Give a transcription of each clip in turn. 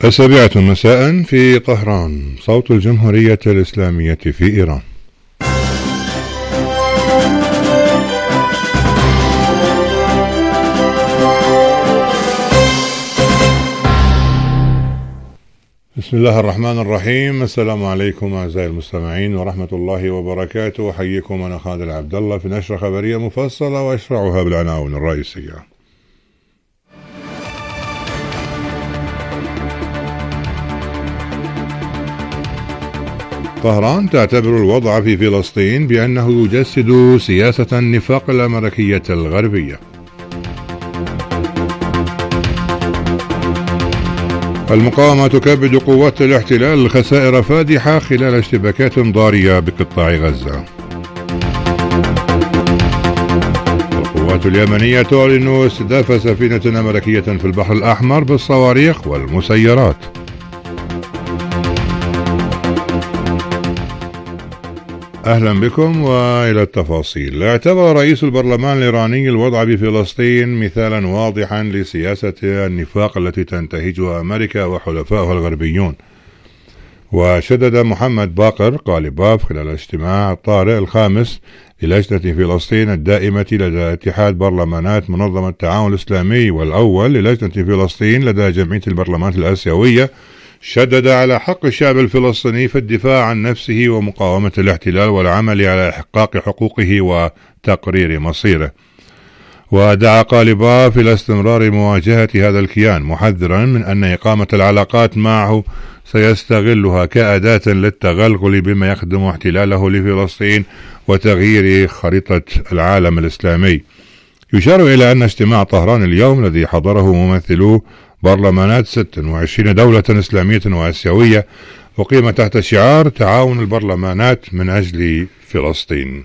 السابعة مساء في طهران، صوت الجمهورية الإسلامية في إيران. بسم الله الرحمن الرحيم. السلام عليكم أعزائي المستمعين ورحمة الله وبركاته. أحييكم أنا خالد عبد الله في نشرة خبرية مفصلة وأشرعها بالعناوين الرئيسية. طهران تعتبر الوضع في فلسطين بأنه يجسد سياسة النفاق الأمريكية الغربية. المقاومة تكبد قوات الاحتلال خسائر فادحة خلال اشتباكات ضارية بقطاع غزة. القوات اليمنية تعلن استهداف سفينة أمريكية في البحر الأحمر بالصواريخ والمسيرات. أهلا بكم وإلى التفاصيل. اعتبر رئيس البرلمان الإيراني الوضع بفلسطين مثالا واضحا لسياسة النفاق التي تنتهجها أمريكا وحلفائها الغربيون. وشدد محمد باقر قالباف خلال الاجتماع الطارئ الخامس للجنة فلسطين الدائمة لدى اتحاد برلمانات منظمة التعاون الإسلامي والأول للجنة فلسطين لدى جمعية البرلمانات الآسيوية، شدد على حق الشعب الفلسطيني في الدفاع عن نفسه ومقاومة الاحتلال والعمل على إحقاق حقوقه وتقرير مصيره. ودعا قالباف إلى استمرار مواجهة هذا الكيان، محذرا من أن إقامة العلاقات معه سيستغلها كأداة للتغلغل بما يخدم احتلاله لفلسطين وتغيير خريطة العالم الإسلامي. يشار إلى أن اجتماع طهران اليوم الذي حضره ممثلو برلمانات 26 دولة إسلامية وآسيوية أقيم تحت شعار تعاون البرلمانات من أجل فلسطين.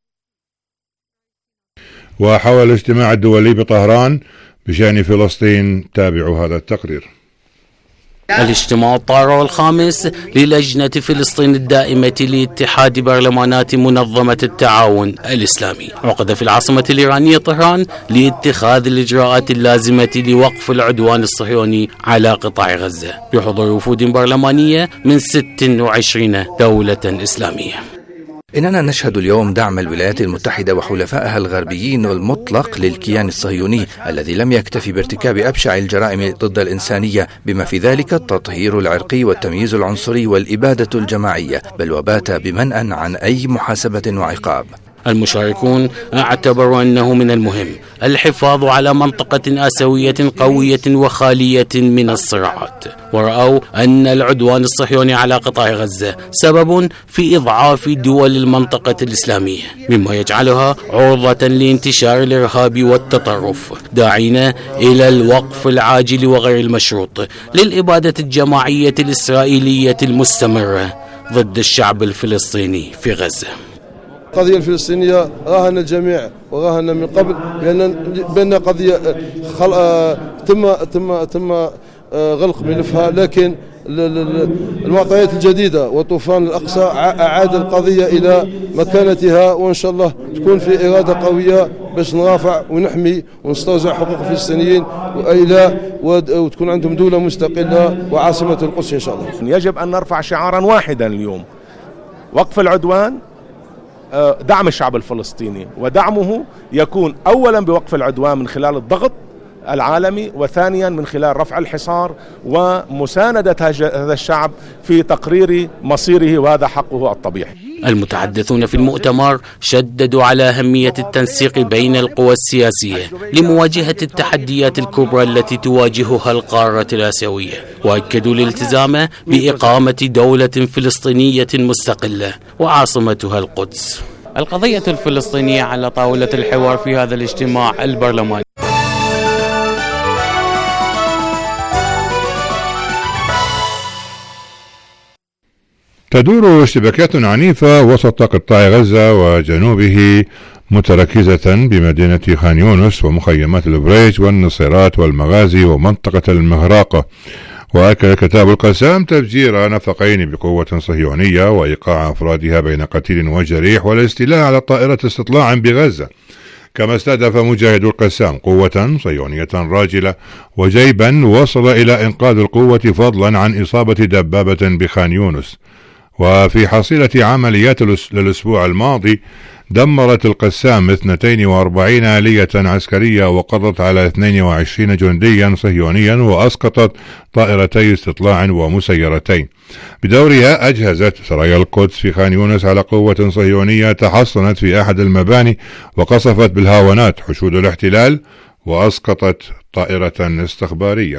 وحول الاجتماع الدولي بطهران بشأن فلسطين تابعوا هذا التقرير. الاجتماع الطارئ الخامس للجنة فلسطين الدائمة لاتحاد برلمانات منظمة التعاون الإسلامي عقد في العاصمة الإيرانية طهران لاتخاذ الإجراءات اللازمة لوقف العدوان الصهيوني على قطاع غزة بحضور وفود برلمانية من 26 دولة إسلامية. إننا نشهد اليوم دعم الولايات المتحدة وحلفائها الغربيين المطلق للكيان الصهيوني الذي لم يكتفي بارتكاب أبشع الجرائم ضد الإنسانية بما في ذلك التطهير العرقي والتمييز العنصري والإبادة الجماعية، بل وبات بمنأى عن أي محاسبة وعقاب. المشاركون اعتبروا أنه من المهم الحفاظ على منطقة آسيوية قوية وخالية من الصراعات، ورأوا أن العدوان الصهيوني على قطاع غزة سبب في إضعاف دول المنطقة الإسلامية مما يجعلها عرضة لانتشار الإرهاب والتطرف، داعين إلى الوقف العاجل وغير المشروط للإبادة الجماعية الإسرائيلية المستمرة ضد الشعب الفلسطيني في غزة. القضية الفلسطينية راهن الجميع وراهن من قبل بأن قضية تم غلق ملفها، لكن المعطيات الجديدة وطوفان الأقصى أعاد القضية إلى مكانتها، وإن شاء الله تكون في إرادة قوية باش نرافع ونحمي ونسترجع حقوق الفلسطينيين وتكون عندهم دولة مستقلة وعاصمة القدس إن شاء الله. يجب أن نرفع شعارا واحدا اليوم: وقف العدوان، دعم الشعب الفلسطيني، ودعمه يكون أولا بوقف العدوان من خلال الضغط العالمي، وثانيا من خلال رفع الحصار ومساندة هذا الشعب في تقرير مصيره، وهذا حقه الطبيعي. المتحدثون في المؤتمر شددوا على أهمية التنسيق بين القوى السياسية لمواجهة التحديات الكبرى التي تواجهها القارة الآسيوية، وأكدوا الالتزام بإقامة دولة فلسطينية مستقلة وعاصمتها القدس. القضية الفلسطينية على طاولة الحوار في هذا الاجتماع البرلماني. تدور اشتباكات عنيفة وسط قطاع غزة وجنوبه متركزة بمدينة خان يونس ومخيمات البريج والنصيرات والمغازي ومنطقة المهراقة. وأكد كتاب القسام تفجير نفقين بقوة صهيونية وإيقاع أفرادها بين قتيل وجريح والاستيلاء على طائرة استطلاع بغزة. كما استهدف مجاهدو القسام قوة صهيونية راجلة وجيبا وصل إلى إنقاذ القوة فضلا عن إصابة دبابة بخان يونس. وفي حصيلة عمليات للأسبوع الماضي دمرت القسام 42 آلية عسكرية وقضت على 22 جنديا صهيونيا وأسقطت طائرتي استطلاع ومسيرتين. بدورها أجهزت سرايا القدس في خان يونس على قوة صهيونية تحصنت في أحد المباني وقصفت بالهاونات حشود الاحتلال وأسقطت طائرة استخبارية.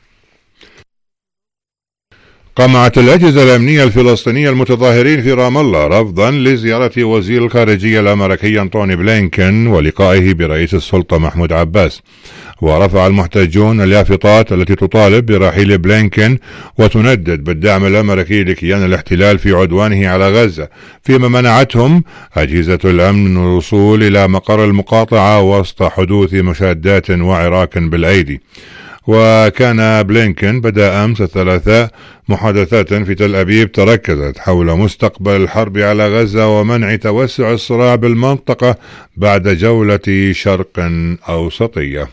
قمعت الأجهزة الأمنية الفلسطينية المتظاهرين في رام الله رفضا لزيارة وزير الخارجية الأمريكي أنتوني بلينكن ولقائه برئيس السلطة محمود عباس. ورفع المحتجون اليافطات التي تطالب برحيل بلينكن وتندد بالدعم الأمريكي لكيان الاحتلال في عدوانه على غزة، فيما منعتهم أجهزة الأمن من الوصول إلى مقر المقاطعة وسط حدوث مشادات وعراك بالأيدي. وكان بلينكن بدأ أمس الثلاثاء محادثات في تل أبيب تركزت حول مستقبل الحرب على غزة ومنع توسع الصراع بالمنطقة بعد جولة شرق أوسطية.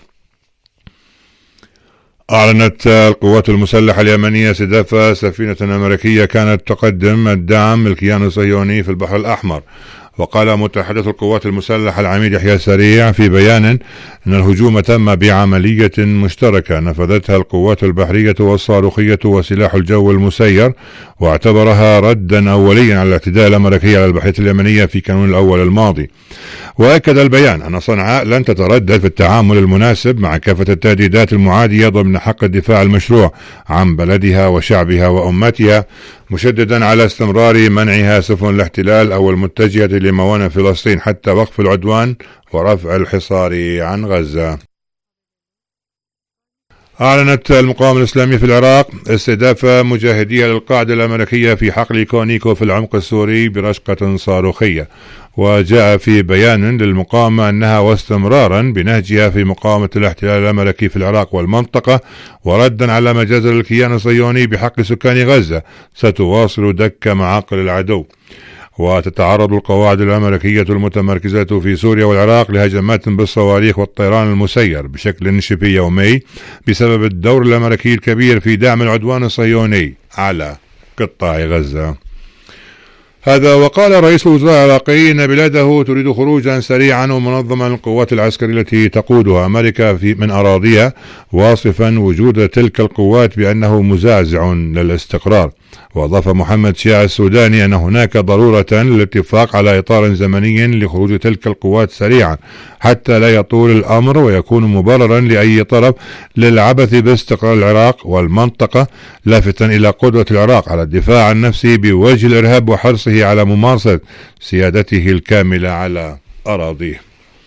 أعلنت القوات المسلحة اليمنية استهداف سفينة أمريكية كانت تقدم الدعم للكيان الصهيوني في البحر الأحمر. وقال متحدث القوات المسلحة العميد يحيى سريع في بيان أن الهجوم تم بعملية مشتركة نفذتها القوات البحرية والصاروخية وسلاح الجو المسير، واعتبرها ردا أوليا على الاعتداء الأمريكي على البحرية اليمنية في كانون الأول الماضي. وأكد البيان أن صنعاء لن تتردد في التعامل المناسب مع كافة التهديدات المعادية ضمن حق الدفاع المشروع عن بلدها وشعبها وأمتها، مشددا على استمرار منعها سفن الاحتلال أو المتجهة لموانئ فلسطين حتى وقف العدوان ورفع الحصار عن غزة. أعلنت المقاومة الإسلامية في العراق استهداف مجاهديها للقاعدة الأمريكية في حقل كونيكو في العمق السوري برشقة صاروخية. وجاء في بيان للمقاومة أنها واستمرارا بنهجها في مقاومة الاحتلال الأمريكي في العراق والمنطقة وردا على مجازر الكيان الصهيوني بحق سكان غزة ستواصل دك معاقل العدو. وتتعرض القواعد الأمريكية المتمركزة في سوريا والعراق لهجمات بالصواريخ والطيران المسير بشكل شبه يومي بسبب الدور الأمريكي الكبير في دعم العدوان الصهيوني على قطاع غزة. هذا وقال رئيس الوزراء العراقي أن بلاده تريد خروجا سريعا ومنظما للقوات العسكرية التي تقودها أمريكا من أراضيها، واصفا وجود تلك القوات بأنه مزعزع للاستقرار. وأضاف محمد شيع السوداني أن هناك ضرورة للاتفاق على إطار زمني لخروج تلك القوات سريعا حتى لا يطول الأمر ويكون مبررا لأي طرف للعبث باستقرار العراق والمنطقة، لافتا إلى قدرة العراق على الدفاع عن نفسه بوجه الإرهاب وحرصه على ممارسة سيادته الكاملة على أراضيه.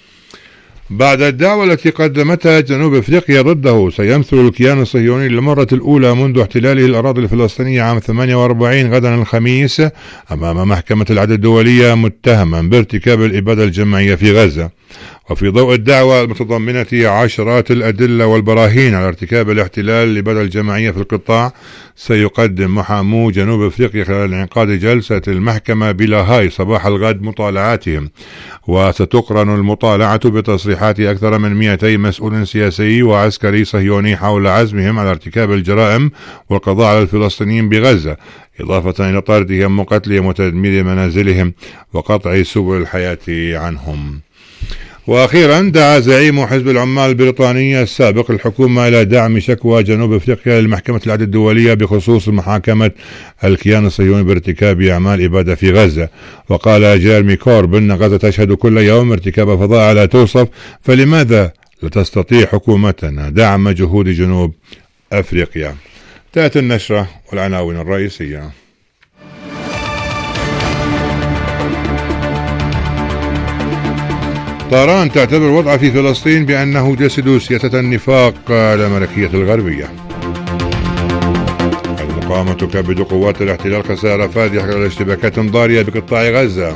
بعد الدعوة التي قدمتها جنوب أفريقيا ضده، سيمثل الكيان الصهيوني للمرة الأولى منذ احتلاله الأراضي الفلسطينية عام 48 غدا الخميس أمام محكمة العدل الدولية متهما بارتكاب الإبادة الجماعية في غزة. وفي ضوء الدعوة المتضمنة عشرات الأدلة والبراهين على ارتكاب الاحتلال الإبادة الجماعية في القطاع، سيقدم محامو جنوب أفريقيا خلال انعقاد جلسة المحكمة بلاهاي صباح الغد مطالعاتهم. وستقرن المطالعة بتصريحات أكثر من 200 مسؤول سياسي وعسكري صهيوني حول عزمهم على ارتكاب الجرائم والقضاء على الفلسطينيين بغزة، إضافة إلى طردهم وقتلهم وتدمير منازلهم وقطع سبل الحياة عنهم. وأخيرا دعا زعيم حزب العمال البريطاني السابق الحكومة إلى دعم شكوى جنوب أفريقيا للمحكمة العدل الدولية بخصوص محاكمة الكيان الصهيوني بارتكاب أعمال إبادة في غزة. وقال جيرمي كوربن: غزة تشهد كل يوم ارتكاب فظائع لا توصف، فلماذا لا تستطيع حكومتنا دعم جهود جنوب أفريقيا؟ تأتي النشرة والعناوين الرئيسية. طهران تعتبر الوضع في فلسطين بأنه جسد سياسة النفاق الأمريكية الغربية. المقاومة تكبد قوات الاحتلال خسائر فادحة خلال اشتباكات ضارية بقطاع غزة.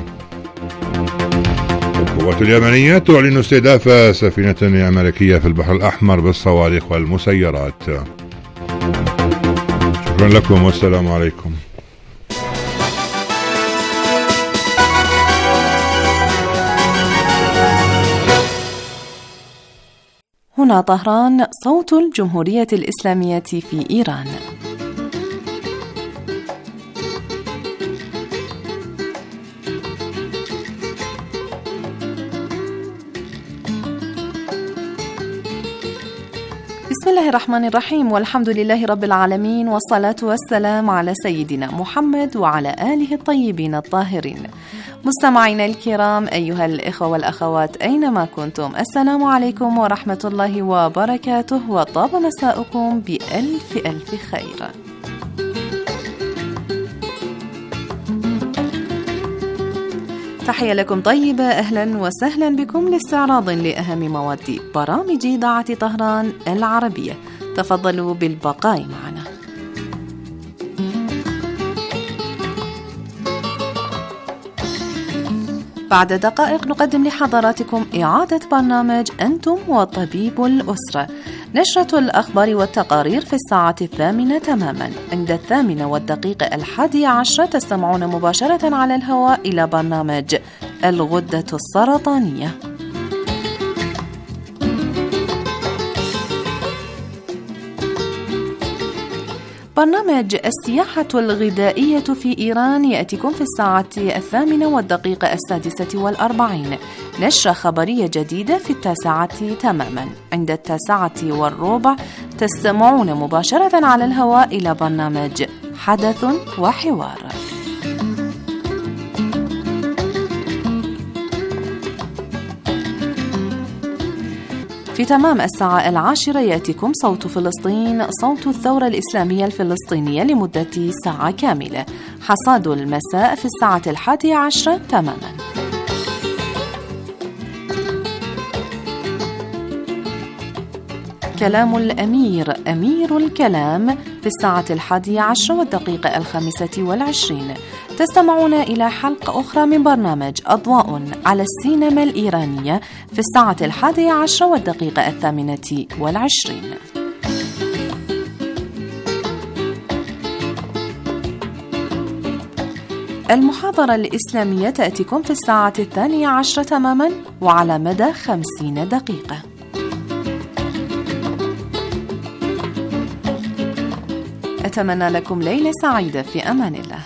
القوات اليمنية تعلن استهداف سفينة أمريكية في البحر الأحمر بالصواريخ والمسيرات. شكرا لكم والسلام عليكم. هنا طهران، صوت الجمهورية الإسلامية في إيران. بسم الله الرحمن الرحيم، والحمد لله رب العالمين، والصلاة والسلام على سيدنا محمد وعلى آله الطيبين الطاهرين. مستمعينا الكرام، أيها الإخوة والأخوات أينما كنتم، السلام عليكم ورحمة الله وبركاته، وطاب مساؤكم بألف ألف خير. تحية لكم طيبة، أهلا وسهلا بكم لاستعراض لأهم مواد برامج إذاعة طهران العربية. تفضلوا بالبقاء معنا. بعد دقائق نقدم لحضراتكم إعادة برنامج أنتم وطبيب الأسرة، نشرة الأخبار والتقارير في الساعة 8 تماما. عند 8:11 تستمعون مباشرة على الهواء إلى برنامج الغدة السرطانية. برنامج السياحة الغذائية في إيران يأتيكم في الساعة 8:46، نشرة خبرية جديدة في 9 تماما. عند 9:15 تستمعون مباشرة على الهواء إلى برنامج حدث وحوار. في تمام الساعة 10 يأتيكم صوت فلسطين، صوت الثورة الإسلامية الفلسطينية لمدة ساعة كاملة. حصاد المساء في الساعة 11 تماما. كلام الأمير، أمير الكلام في الساعة 11:25. تستمعون إلى حلقة أخرى من برنامج أضواء على السينما الإيرانية في الساعة 11:28. المحاضرة الإسلامية تأتيكم في الساعة 12 تماما وعلى مدى 50 دقيقة. أتمنى لكم ليلة سعيدة في أمان الله.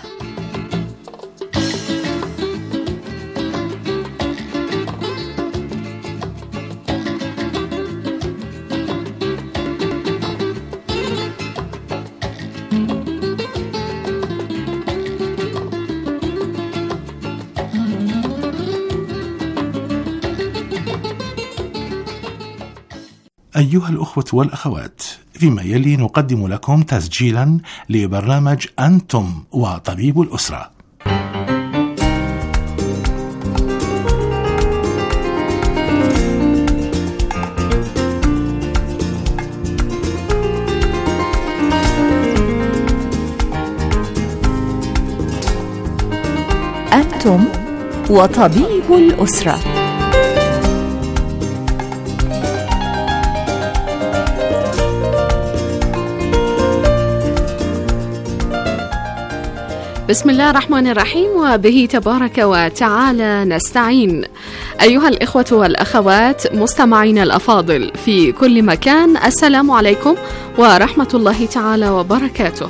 أيها الأخوة والأخوات، فيما يلي نقدم لكم تسجيلا لبرنامج أنتم وطبيب الأسرة. أنتم وطبيب الأسرة. بسم الله الرحمن الرحيم، وبه تبارك وتعالى نستعين. أيها الإخوة والأخوات مستمعين الأفاضل في كل مكان، السلام عليكم ورحمة الله تعالى وبركاته.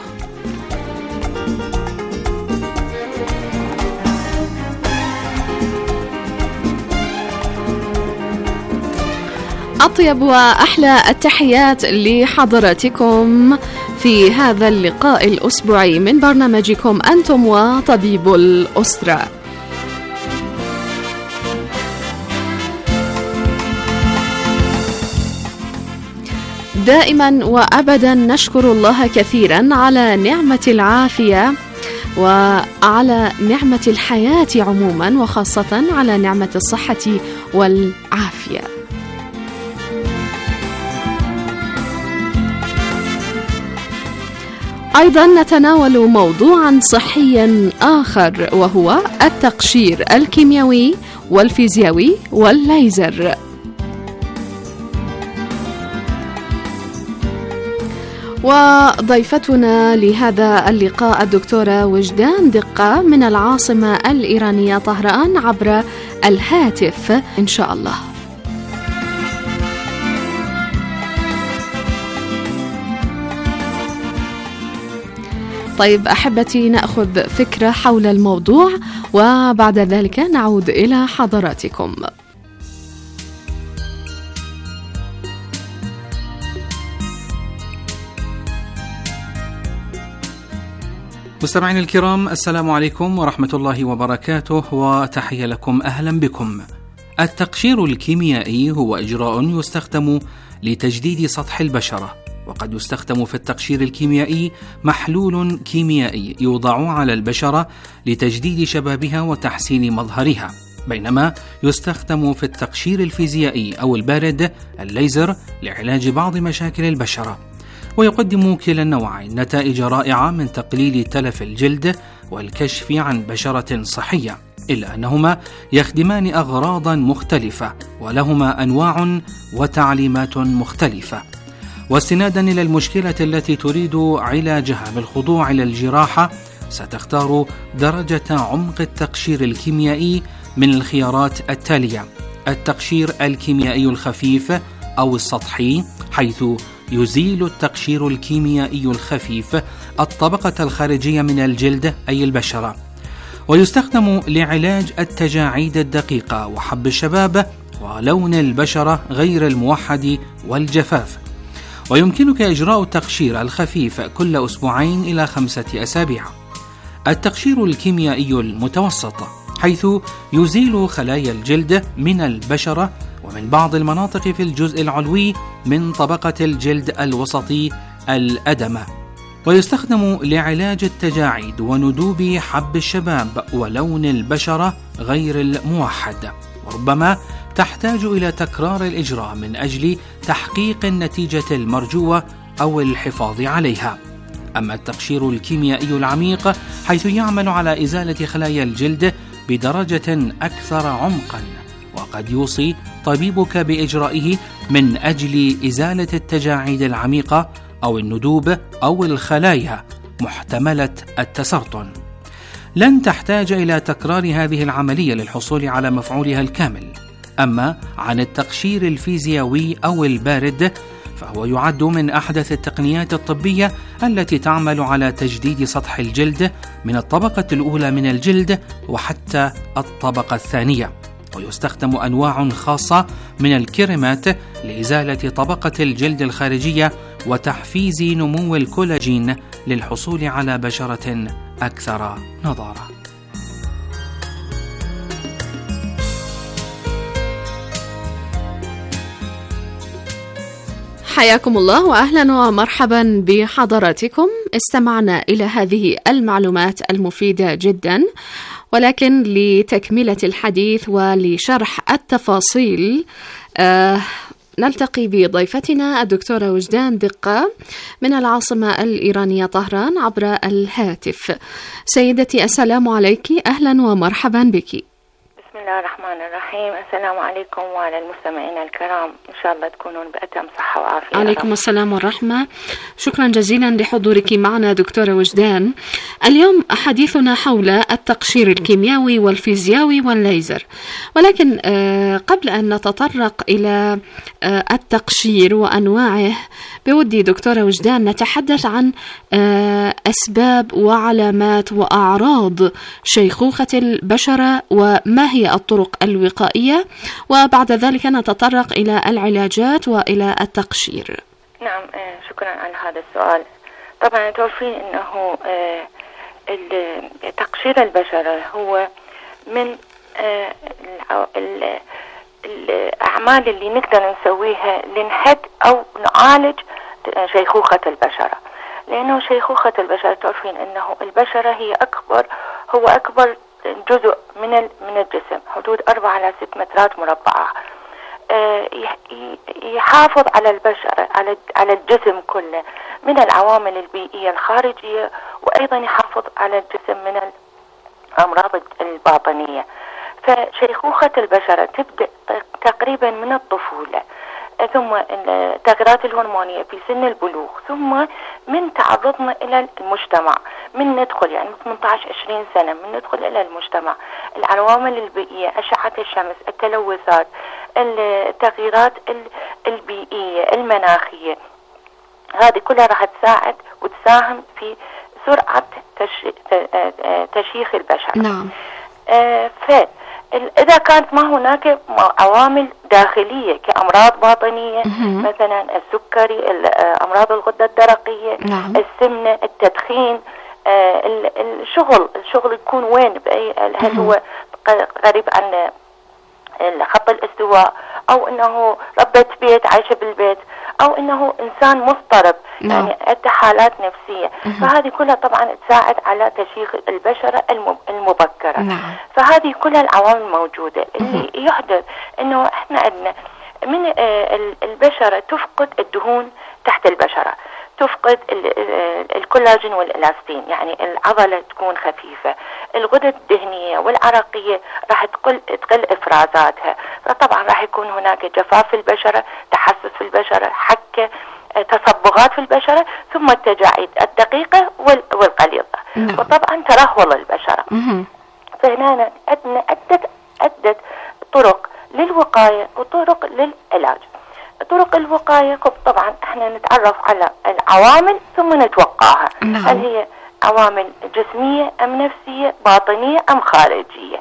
أطيب وأحلى التحيات لحضراتكم في هذا اللقاء الأسبوعي من برنامجكم أنتم وطبيب الأسرة. دائما وأبدا نشكر الله كثيرا على نعمة العافية وعلى نعمة الحياة عموما، وخاصة على نعمة الصحة والعافية. أيضا نتناول موضوعا صحيا آخر، وهو التقشير الكيميائي والفيزيائي والليزر. وضيفتنا لهذا اللقاء الدكتورة وجدان دقة من العاصمة الإيرانية طهران عبر الهاتف إن شاء الله. طيب أحبتي، نأخذ فكرة حول الموضوع وبعد ذلك نعود إلى حضراتكم. مستمعين الكرام، السلام عليكم ورحمة الله وبركاته، وتحية لكم، أهلا بكم. التقشير الكيميائي هو إجراء يستخدم لتجديد سطح البشرة، وقد يستخدم في التقشير الكيميائي محلول كيميائي يوضع على البشرة لتجديد شبابها وتحسين مظهرها، بينما يستخدم في التقشير الفيزيائي أو البارد الليزر لعلاج بعض مشاكل البشرة. ويقدم كلا النوعين نتائج رائعة من تقليل تلف الجلد والكشف عن بشرة صحية، إلا أنهما يخدمان أغراضا مختلفة ولهما أنواع وتعليمات مختلفة. واستنادا إلى المشكلة التي تريد علاجها بالخضوع إلى الجراحة، ستختار درجة عمق التقشير الكيميائي من الخيارات التالية: التقشير الكيميائي الخفيف أو السطحي، حيث يزيل التقشير الكيميائي الخفيف الطبقة الخارجية من الجلد أي البشرة، ويستخدم لعلاج التجاعيد الدقيقة وحب الشباب ولون البشرة غير الموحد والجفاف. ويمكنك إجراء التقشير الخفيف كل 2 إلى 5 أسابيع. التقشير الكيميائي المتوسط، حيث يزيل خلايا الجلد من البشرة ومن بعض المناطق في الجزء العلوي من طبقة الجلد الوسطي الأدمة، ويستخدم لعلاج التجاعيد وندوب حب الشباب ولون البشرة غير الموحد، وربما تحتاج إلى تكرار الإجراء من أجل تحقيق النتيجة المرجوة أو الحفاظ عليها. أما التقشير الكيميائي العميق، حيث يعمل على إزالة خلايا الجلد بدرجة أكثر عمقا، وقد يوصي طبيبك بإجرائه من أجل إزالة التجاعيد العميقة أو الندوب أو الخلايا محتملة التسرطن. لن تحتاج إلى تكرار هذه العملية للحصول على مفعولها الكامل. أما عن التقشير الفيزيائي أو البارد، فهو يعد من أحدث التقنيات الطبية التي تعمل على تجديد سطح الجلد من الطبقة الأولى من الجلد وحتى الطبقة الثانية، ويستخدم أنواع خاصة من الكريمات لإزالة طبقة الجلد الخارجية وتحفيز نمو الكولاجين للحصول على بشرة أكثر نضارة. حياكم الله وأهلا ومرحبا بحضراتكم. استمعنا إلى هذه المعلومات المفيدة جدا، ولكن لتكملة الحديث ولشرح التفاصيل نلتقي بضيفتنا الدكتورة وجدان دقة من العاصمة الإيرانية طهران عبر الهاتف. سيدتي السلام عليك، أهلا ومرحبا بك. بسم الله الرحمن الرحيم. السلام عليكم وعلى المستمعين الكرام، إن شاء الله تكونون بأتم صحة وعافية. عليكم السلام والرحمة. شكرا جزيلا لحضورك معنا دكتورة وجدان. اليوم حديثنا حول التقشير الكيميائي والفيزيائي والليزر، ولكن قبل أن نتطرق إلى التقشير وأنواعه، بودي دكتورة وجدان نتحدث عن أسباب وعلامات وأعراض شيخوخة البشرة وما هي الطرق الوقائية، وبعد ذلك نتطرق إلى العلاجات وإلى التقشير. نعم، شكرا على هذا السؤال. طبعا تعرفين أنه تقشير البشرة هو من الأعمال اللي نقدر نسويها لنحد أو نعالج شيخوخة البشرة، لأنه شيخوخة البشرة تعرفين أنه البشرة هو أكبر جزء من الجسم، حدود 4 إلى 6 مترات مربعة. يحافظ على البشرة على الجسم كله من العوامل البيئية الخارجية، وأيضا يحافظ على الجسم من الأمراض الباطنية. فشيخوخة البشرة تبدأ تقريبا من الطفولة، ثم التغيرات الهرمونية في سن البلوغ، ثم من تعرضنا إلى المجتمع، من ندخل يعني 18-20 سنة من ندخل إلى المجتمع، العوامل البيئية، أشعة الشمس، التلوثات، التغييرات البيئية المناخية، هذه كلها راح تساعد وتساهم في سرعة تشيخ البشرة. نعم. فإذا كانت ما هناك عوامل داخلية كأمراض باطنية مثلا السكري، أمراض الغدة الدرقية، نعم. السمنة، التدخين، الشغل يكون وين، هل هو قريب عن خط الاستواء، أو أنه ربة بيت عايشة بالبيت، أو أنه إنسان مضطرب. يعني عدة حالات نفسية. فهذه كلها طبعا تساعد على تشيخ البشرة المبكرة. فهذه كلها العوامل موجودة اللي يحدث أنه إحنا عندنا من البشرة تفقد الدهون تحت البشرة، تفقد الكولاجين والإلاستين، يعني العضلة تكون خفيفة، الغدد الدهنية والعرقية راح تقل إفرازاتها، فطبعا راح يكون هناك جفاف في البشرة، تحسس في البشرة، حكة، تصبغات في البشرة، ثم التجاعيد الدقيقة والقليظة، وطبعا ترهل البشرة. فهنا عندنا عدة طرق للوقاية وطرق للعلاج. طرق الوقاية طبعا احنا نتعرف على العوامل ثم نتوقعها. هل هي عوامل جسمية أم نفسية، باطنية أم خارجية؟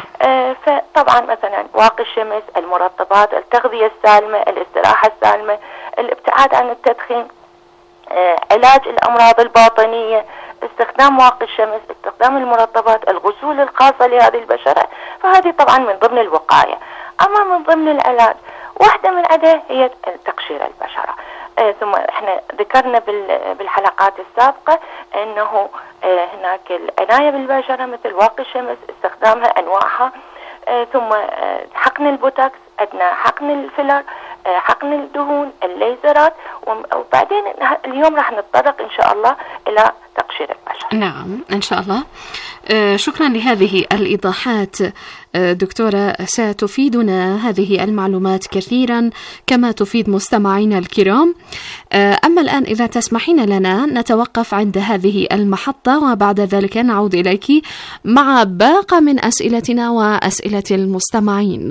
فطبعا مثلا واقي الشمس، المرطبات، التغذية السالمة، الاستراحة السالمة، الابتعاد عن التدخين، علاج الأمراض الباطنية، استخدام واقي الشمس، استخدام المرطبات، الغسول الخاصة لهذه البشرة. فهذه طبعا من ضمن الوقاية. أما من ضمن العلاج، واحدة من عدها هي تقشير البشرة. ثم احنا ذكرنا بالحلقات السابقة انه هناك العناية بالبشرة مثل واقي الشمس، استخدامها انواعها، ثم حقن البوتوكس، عندنا حقن الفيلر، حقن الدهون، الليزرات، وبعدين اليوم راح نتطرق ان شاء الله الى تقشير البشرة. نعم ان شاء الله. شكرا لهذه الإيضاحات دكتورة، ستفيدنا هذه المعلومات كثيرا كما تفيد مستمعينا الكرام. أما الآن إذا تسمحين لنا نتوقف عند هذه المحطة، وبعد ذلك نعود إليك مع باقة من أسئلتنا وأسئلة المستمعين.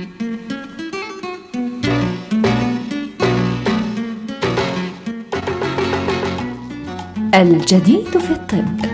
الجديد في الطب.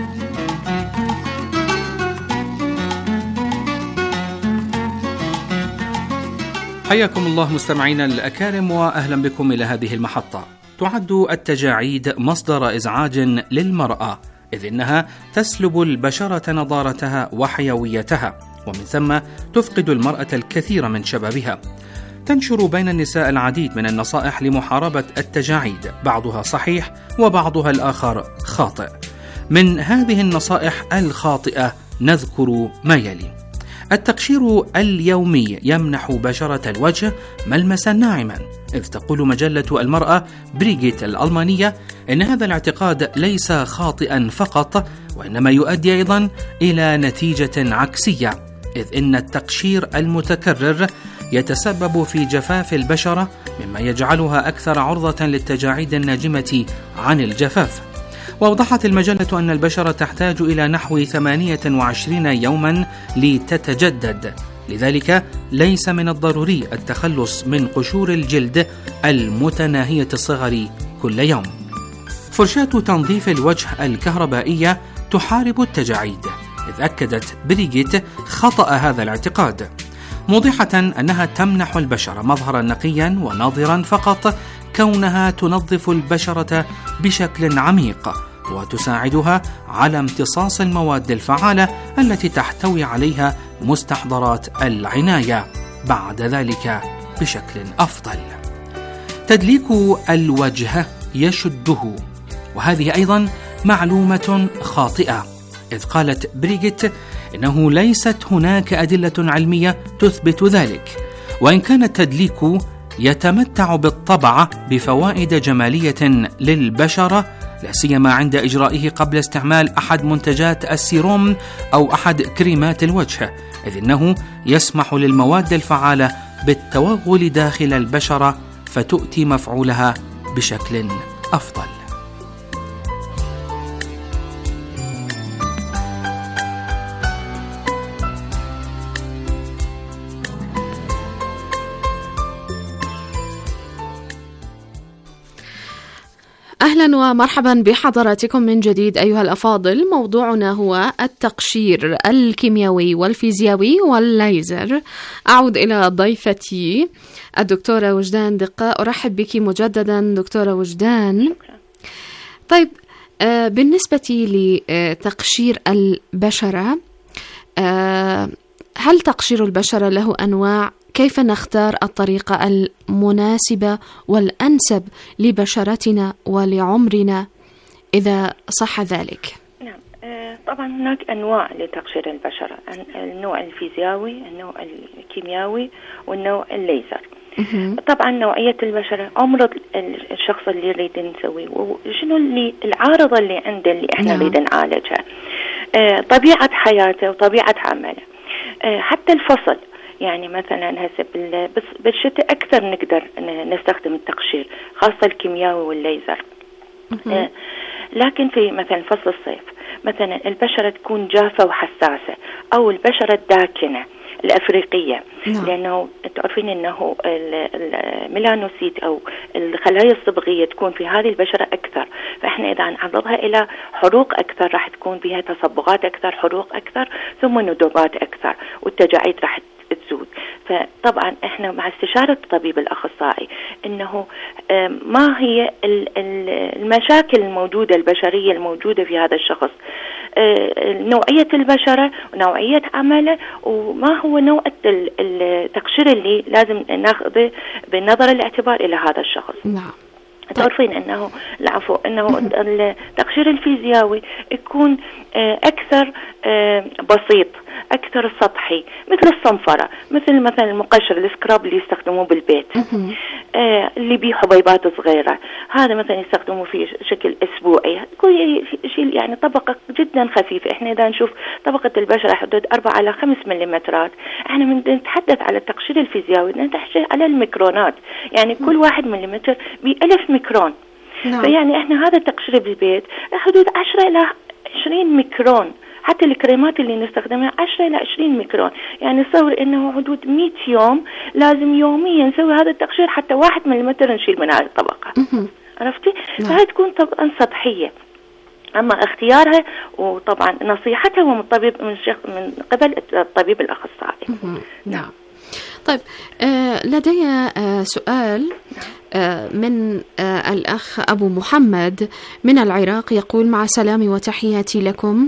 حياكم الله مستمعينا الأكارم، وأهلا بكم إلى هذه المحطة. تعد التجاعيد مصدر إزعاج للمرأة، إذ إنها تسلب البشرة نضارتها وحيويتها، ومن ثم تفقد المرأة الكثير من شبابها. تنشر بين النساء العديد من النصائح لمحاربة التجاعيد، بعضها صحيح وبعضها الآخر خاطئ. من هذه النصائح الخاطئة نذكر ما يلي: التقشير اليومي يمنح بشرة الوجه ملمسا ناعما، إذ تقول مجلة المرأة بريغيت الألمانية إن هذا الاعتقاد ليس خاطئا فقط، وإنما يؤدي أيضا إلى نتيجة عكسية، إذ إن التقشير المتكرر يتسبب في جفاف البشرة، مما يجعلها أكثر عرضة للتجاعيد الناجمة عن الجفاف. وأوضحت المجلة أن البشرة تحتاج إلى نحو 28 يوما لتتجدد، لذلك ليس من الضروري التخلص من قشور الجلد المتناهية الصغر كل يوم. فرشاة تنظيف الوجه الكهربائية تحارب التجاعيد، إذ أكدت بريغيت خطأ هذا الاعتقاد، موضحة أنها تمنح البشرة مظهرا نقيا وناضرا فقط، كونها تنظف البشرة بشكل عميق وتساعدها على امتصاص المواد الفعالة التي تحتوي عليها مستحضرات العناية بعد ذلك بشكل أفضل. تدليك الوجه يشده، وهذه أيضا معلومة خاطئة، إذ قالت بريغيت إنه ليست هناك أدلة علمية تثبت ذلك، وإن كان التدليك يتمتع بالطبع بفوائد جمالية للبشرة، لا سيما عند إجرائه قبل استعمال أحد منتجات السيروم أو أحد كريمات الوجه، إذ إنه يسمح للمواد الفعالة بالتوغل داخل البشرة فتؤتي مفعولها بشكل أفضل. أهلا ومرحبا بحضراتكم من جديد أيها الأفاضل. موضوعنا هو التقشير الكيميائي والفيزيائي والليزر. أعود إلى ضيفتي الدكتورة وجدان دقة. أرحب بك مجددا دكتورة وجدان. طيب، بالنسبة لتقشير البشرة، هل تقشير البشرة له أنواع؟ كيف نختار الطريقة المناسبة والأنسب لبشرتنا ولعمرنا إذا صح ذلك؟ نعم، طبعا هناك أنواع لتقشير البشرة، النوع الفيزيائي، النوع الكيميائي، والنوع الليزر. طبعا نوعية البشرة، عمر الشخص اللي يريد نسويه، وشنو اللي العارضة اللي عنده اللي احنا نريد نعالجها، طبيعة حياته وطبيعة عمله، حتى الفصل. يعني مثلا هسه بالشتاء أكثر نقدر نستخدم التقشير، خاصة الكيميائي والليزر. لكن في مثلا فصل الصيف مثلا البشرة تكون جافة وحساسة، أو البشرة الداكنة الأفريقية، لأنه تعرفين أنه الميلانوسيت أو الخلايا الصبغية تكون في هذه البشرة أكثر، فإحنا إذا نعرضها إلى حروق أكثر راح تكون بها تصبغات أكثر، حروق أكثر، ثم ندوبات أكثر، والتجاعيد راح تزود. فطبعا احنا مع استشارة الطبيب الأخصائي انه ما هي المشاكل الموجودة البشرية الموجودة في هذا الشخص، نوعية البشرة ونوعية عمله، وما هو نوع التقشير اللي لازم ناخذه بالنظر الاعتبار إلى هذا الشخص. نعم. تعرفين انه التقشير الفيزيائي يكون اكثر بسيط، اكثر سطحي، مثل الصنفرة، مثلا المقشر السكراب اللي يستخدموه بالبيت، اللي بيه حبيبات صغيرة، هذا مثلا يستخدموه في شكل اسبوعي، شيء يعني طبقة جدا خفيفة. احنا اذا نشوف طبقة البشرة حدود 4 إلى 5 مليمترات، احنا نتحدث على التقشير الفيزيائي نتحدث على الميكرونات، يعني كل 1 مليمتر ب1000 ميكرون. فيعني احنا هذا التقشير بالبيت حدود 10 إلى 20 ميكرون، حتى الكريمات اللي نستخدمها 10 إلى 20 ميكرون. يعني تصور انه حدود 100 يوم لازم يوميا نسوي هذا التقشير حتى 1 مليمتر نشيل من هذه الطبقة. عرفتي؟ فهي تكون طبقا سطحية. اما اختيارها وطبعا نصيحتها من الطبيب من قبل الطبيب الأخصائي. نعم. طيب، لدي سؤال من الأخ أبو محمد من العراق، يقول: مع سلامي وتحياتي لكم،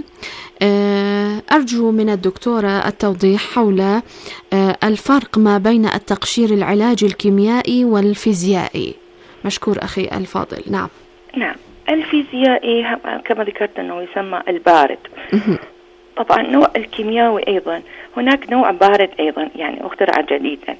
أرجو من الدكتورة التوضيح حول الفرق ما بين التقشير العلاجي الكيميائي والفيزيائي. مشكور أخي الفاضل. نعم. الفيزيائي كما ذكرت أنه يسمى البارد. طبعا نوع الكيميائي أيضا هناك نوع بارد أيضا، يعني اخترع جديدا.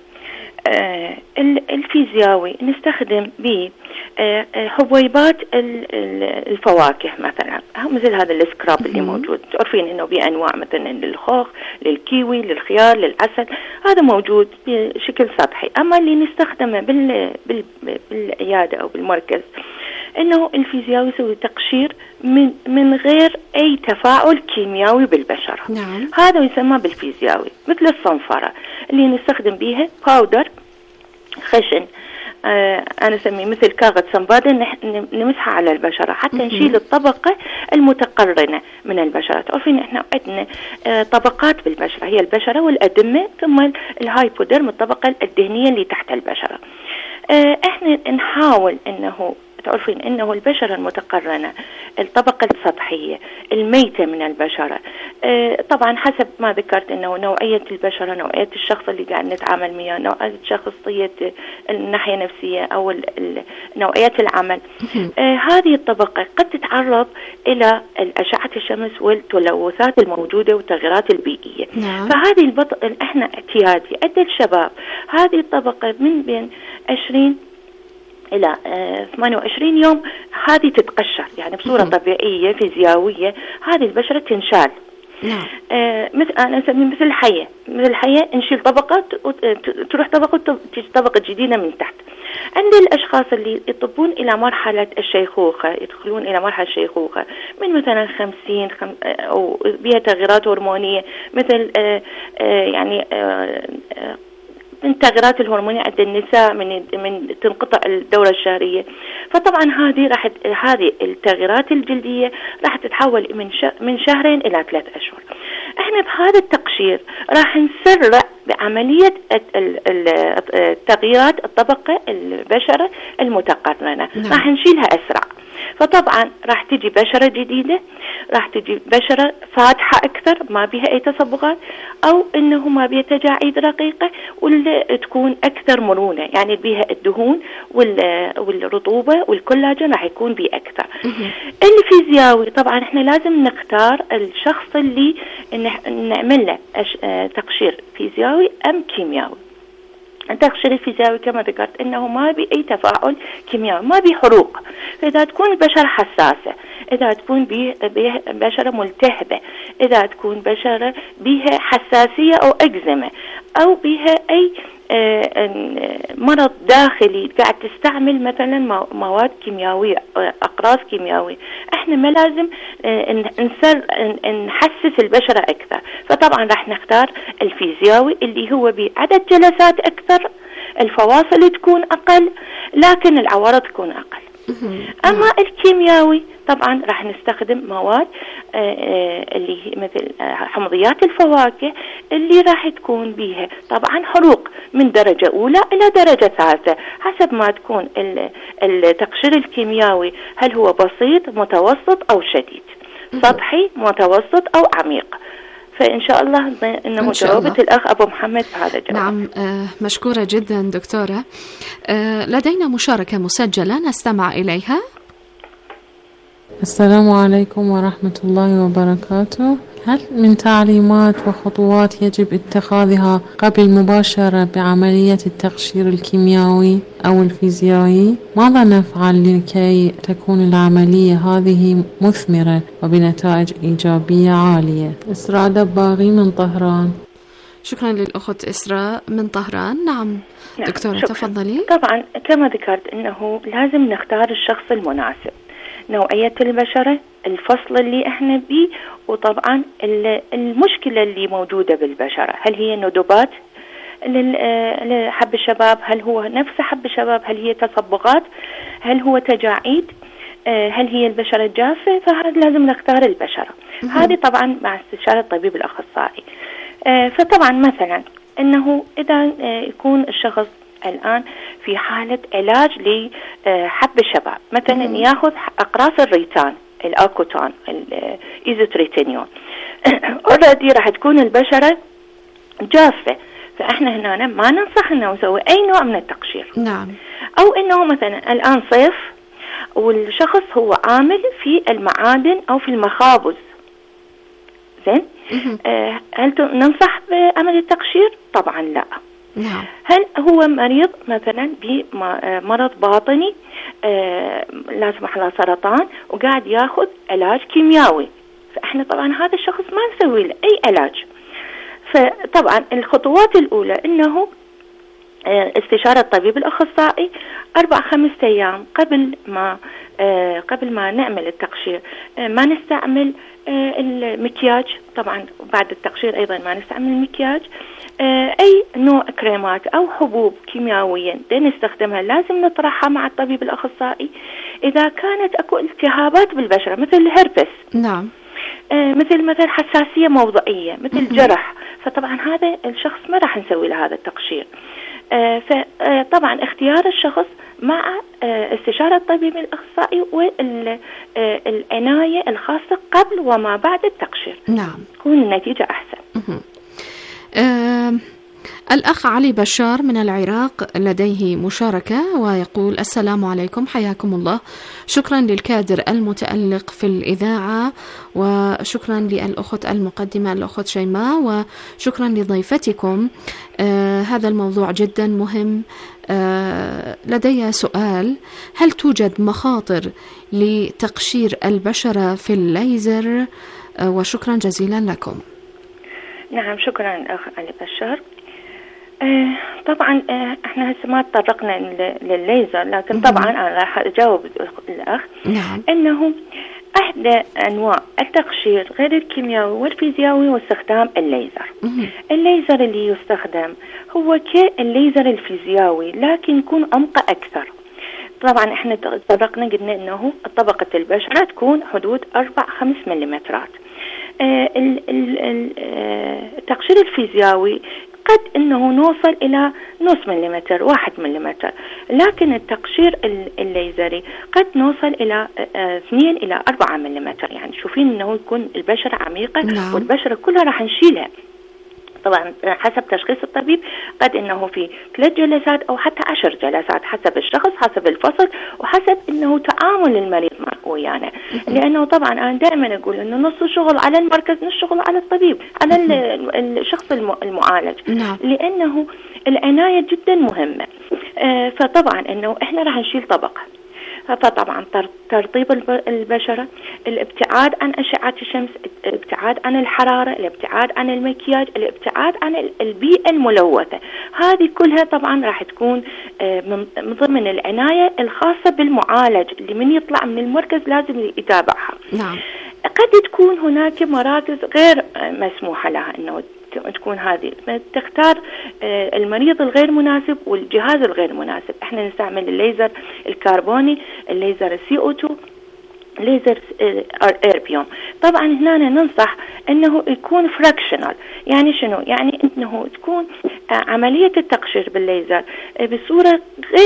الفيزيائي نستخدم به حبيبات الفواكه مثلا، مثل هذا السكراب اللي موجود. تعرفين انه بانواع مثلا للخوخ، للكيوي، للخيار، للعسل، هذا موجود بشكل سطحي. اما اللي نستخدمه بالعياده او بالمركز انه الفيزيائي يسوي تقشير من غير اي تفاعل كيميائي بالبشره. نعم. هذا يسمى بالفيزيائي، مثل الصنفره اللي نستخدم بيها باودر خشن، أنا أسميه مثل كاغد صنبادة، نمسحها على البشرة حتى نشيل الطبقة المتقرنة من البشرة. تعرفين إحنا عندنا طبقات بالبشرة، هي البشرة والأدمة ثم الهايبوديرم، الطبقة الدهنية اللي تحت البشرة. إحنا نحاول إنه تعرفين إنه البشرة المتقرنة، الطبقة السطحية الميتة من البشرة، طبعا حسب ما ذكرت إنه نوعية البشرة، نوعية الشخص اللي قاعد نتعامل معه، نوعية شخصية الناحية النفسية أو نوعية العمل، هذه الطبقة قد تتعرض إلى أشعة الشمس والتلوثات الموجودة والتغيرات البيئية. نعم. فهذه إحنا اعتيادي عند الشباب هذه الطبقة من بين 20 إلى 28 يوم هذه تتقشر، يعني بصورة طبيعية فيزيائية، هذه البشرة تنشال. نعم. مثل أنا أسميه مثل الحية نشيل طبقة تروح طبقة تيجي طبقة جديدة من تحت. عند الأشخاص اللي يطبون إلى مرحلة الشيخوخة، يدخلون إلى مرحلة الشيخوخة من مثلا 50 أو بها تغييرات هرمونية، مثل يعني من التغيرات الهرمونية عند النساء، من تنقطع الدورة الشهرية. فطبعا هذه التغيرات الجلدية راح تتحول من 2 إلى 3 أشهر. احنا بهذا التقشير راح نسرع بعملية تغييرات الطبقة البشرة المتقرنة، راح نشيلها أسرع. فطبعا راح تجي بشرة جديدة، راح تجي بشرة فاتحة أكثر ما بها أي تصبغات، أو إنه ما بها تجاعيد رقيقة، واللي تكون أكثر مرونة، يعني بها الدهون والرطوبة والكولاجين راح يكون بيه أكثر. الفيزياوي طبعا إحنا لازم نختار الشخص اللي نعمل له تقشير فيزياوي أم كيميائي. التقشير الفيزيائي كما ذكرت انه ما بي اي تفاعل كيميائي، ما بي حروق. فاذا تكون البشرة حساسة، اذا تكون بشرة ملتهبة، اذا تكون بشرة بها حساسية او اكزيما، او بها اي مرض داخلي قاعد تستعمل مثلا مواد كيميائية، اقراص كيميائية، احنا ما لازم نحسس البشرة اكثر. فطبعا راح نختار الفيزيائي اللي هو بعدد جلسات اكثر، الفواصل تكون اقل، لكن العوارض تكون اقل. اما الكيميائي طبعا راح نستخدم مواد اللي هي مثل حمضيات الفواكه اللي راح تكون بيها طبعا حروق من درجة أولى إلى درجة 3 حسب ما تكون التقشير الكيميائي، هل هو بسيط متوسط أو شديد، سطحي متوسط أو عميق. فإن شاء الله إنه جاوبت الأخ أبو محمد هذا الجواب. نعم، مشكورة جدا دكتورة. لدينا مشاركة مسجلة نستمع إليها. السلام عليكم ورحمة الله وبركاته. هل من تعليمات وخطوات يجب اتخاذها قبل المباشرة بعملية التقشير الكيميائي أو الفيزيائي؟ ماذا نفعل لكي تكون العملية هذه مثمرة وبنتائج إيجابية عالية؟ إسراء دباغي من طهران. شكرا للأخت إسراء من طهران. نعم دكتورة تفضلي. طبعا كما ذكرت أنه لازم نختار الشخص المناسب، نوعية البشرة، الفصل اللي احنا بيه، وطبعا المشكلة اللي موجودة بالبشرة، هل هي ندبات لحب الشباب، هل هو نفس حب الشباب، هل هي تصبغات، هل هو تجاعيد، هل هي البشرة جافة. فهذا لازم نختار البشرة هذه طبعا مع استشارة الطبيب الأخصائي. فطبعا مثلا انه اذا يكون الشخص الآن في حالة علاج لحب الشباب، مثلا ياخذ أقراص الريتان، الأكوتان، الإيزوتريتينيون، أوريدي راح تكون البشرة جافة، فإحنا هنا ما ننصح إنه نسوي أي نوع من التقشير. نعم. أو إنه مثلا الآن صيف والشخص هو عامل في المعادن أو في المخابز، زين، هل ننصح بعمل التقشير؟ طبعا لا. نعم. هل هو مريض مثلا بمرض باطني، لا سمح الله سرطان، وقاعد ياخذ علاج كيميائي، فاحنا طبعا هذا الشخص ما نسوي له اي علاج. فطبعا الخطوات الاولى انه استشارة الطبيب الاخصائي 4-5 ايام قبل ما نعمل التقشير. ما نستعمل المكياج، طبعا بعد التقشير ايضا ما نستعمل المكياج. اي نوع كريمات او حبوب كيميائية نستخدمها لازم نطرحها مع الطبيب الاخصائي. اذا كانت اكو التهابات بالبشرة مثل الهربس، نعم، مثل حساسية موضعية، مثل جرح، فطبعا هذا الشخص ما راح نسوي له هذا التقشير. فطبعا اختيار الشخص مع استشارة الطبيب الأخصائي والعناية الخاصة قبل وما بعد التقشير. نعم، تكون النتيجة أحسن. الأخ علي بشار من العراق لديه مشاركة ويقول: السلام عليكم، حياكم الله، شكرا للكادر المتألق في الإذاعة، وشكرا للأخت المقدمة الأخت شيماء، وشكرا لضيفتكم. هذا الموضوع جدا مهم. لدي سؤال: هل توجد مخاطر لتقشير البشرة في الليزر؟ وشكرا جزيلا لكم. نعم، شكرا أخ علي بشار. طبعا احنا هسه ما تطرقنا للليزر، لكن طبعا انا راح اجاوب الاخ. نعم. انه أحدى أنواع التقشير غير الكيميائي والفيزيائي هو استخدام الليزر. الليزر اللي يستخدم هو كالليزر الفيزيائي لكن يكون عمقه أكثر. طبعا احنا تطرقنا قلنا انه طبقة البشرة تكون حدود 4-5 مليمترات. التقشير الفيزيائي قد انه نوصل الى نص مليمتر 1 مليمتر، لكن التقشير الليزري قد نوصل الى 2 إلى 4 مليمتر. يعني شوفين انه يكون البشرة عميقة والبشرة كلها راح نشيلها. طبعا حسب تشخيص الطبيب قد انه في 3 جلسات او حتى 10 جلسات حسب الشخص، حسب الفصل، وحسب انه تعامل المريض ويانا. لانه طبعا انا دائما اقول انه نص الشغل على المركز، نص الشغل على الطبيب، على الشخص المعالج. لانه العناية جدا مهمة. فطبعا انه احنا راح نشيل طبقة، فطبعا ترطيب البشرة، الابتعاد عن أشعة الشمس، الابتعاد عن الحرارة، الابتعاد عن المكياج، الابتعاد عن البيئة الملوثة. هذه كلها طبعا راح تكون من ضمن العناية الخاصة بالمعالج اللي من يطلع من المركز لازم يتابعها. نعم. قد تكون هناك مراكز غير مسموحة لها انه تكون هذه، تختار المريض الغير مناسب والجهاز الغير مناسب. احنا نستعمل الليزر الكربوني، الليزر CO2، ليزر ايربيوم. طبعا هنا ننصح انه يكون فراكشنال. يعني شنو؟ يعني انه تكون عملية التقشير بالليزر بصورة غير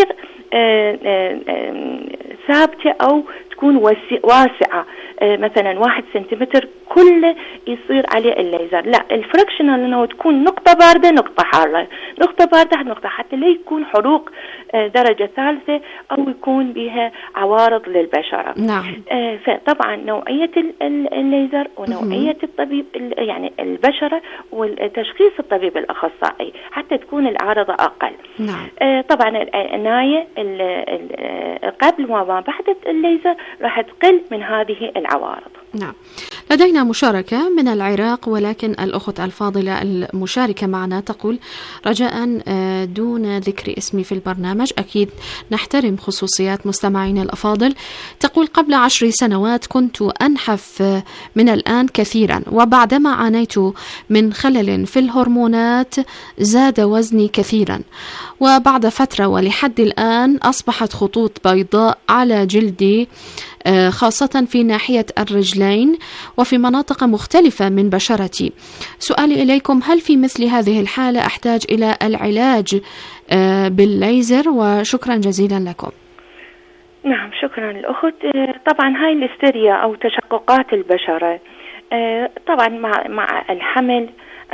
ثابتة او تكون واسعة، مثلا 1 سنتيمتر كله يصير عليه الليزر. لا، الفراكشنال انه تكون نقطة باردة نقطة حارة، نقطة باردة نقطة، حتى لا يكون حروق درجة ثالثة او يكون بها عوارض للبشرة. نعم. فطبعا نوعية الليزر ونوعية الطبيب يعني البشرة والتشخيص الطبيب الأخصائي حتى تكون العارضة أقل. نعم. طبعا العناية قبل وما بعد الليزر راح تقل من هذه العوارض. نعم. لدينا مشاركة من العراق، ولكن الأخت الفاضلة المشاركة معنا تقول رجاء دون ذكر اسمي في البرنامج، أكيد نحترم خصوصيات مستمعين الأفاضل. تقول قبل 10 سنوات كنت أنحف من الآن كثيرا، وبعدما عانيت من خلل في الهرمونات زاد وزني كثيرا، وبعد فترة ولحد الآن أصبحت خطوط بيضاء على جلدي خاصة في ناحية الرجلين وفي مناطق مختلفة من بشرتي. سؤالي إليكم، هل في مثل هذه الحالة أحتاج إلى العلاج بالليزر؟ وشكرا جزيلا لكم. نعم، شكرا الأخت. طبعا هاي الاستريا أو تشققات البشرة طبعا مع الحمل،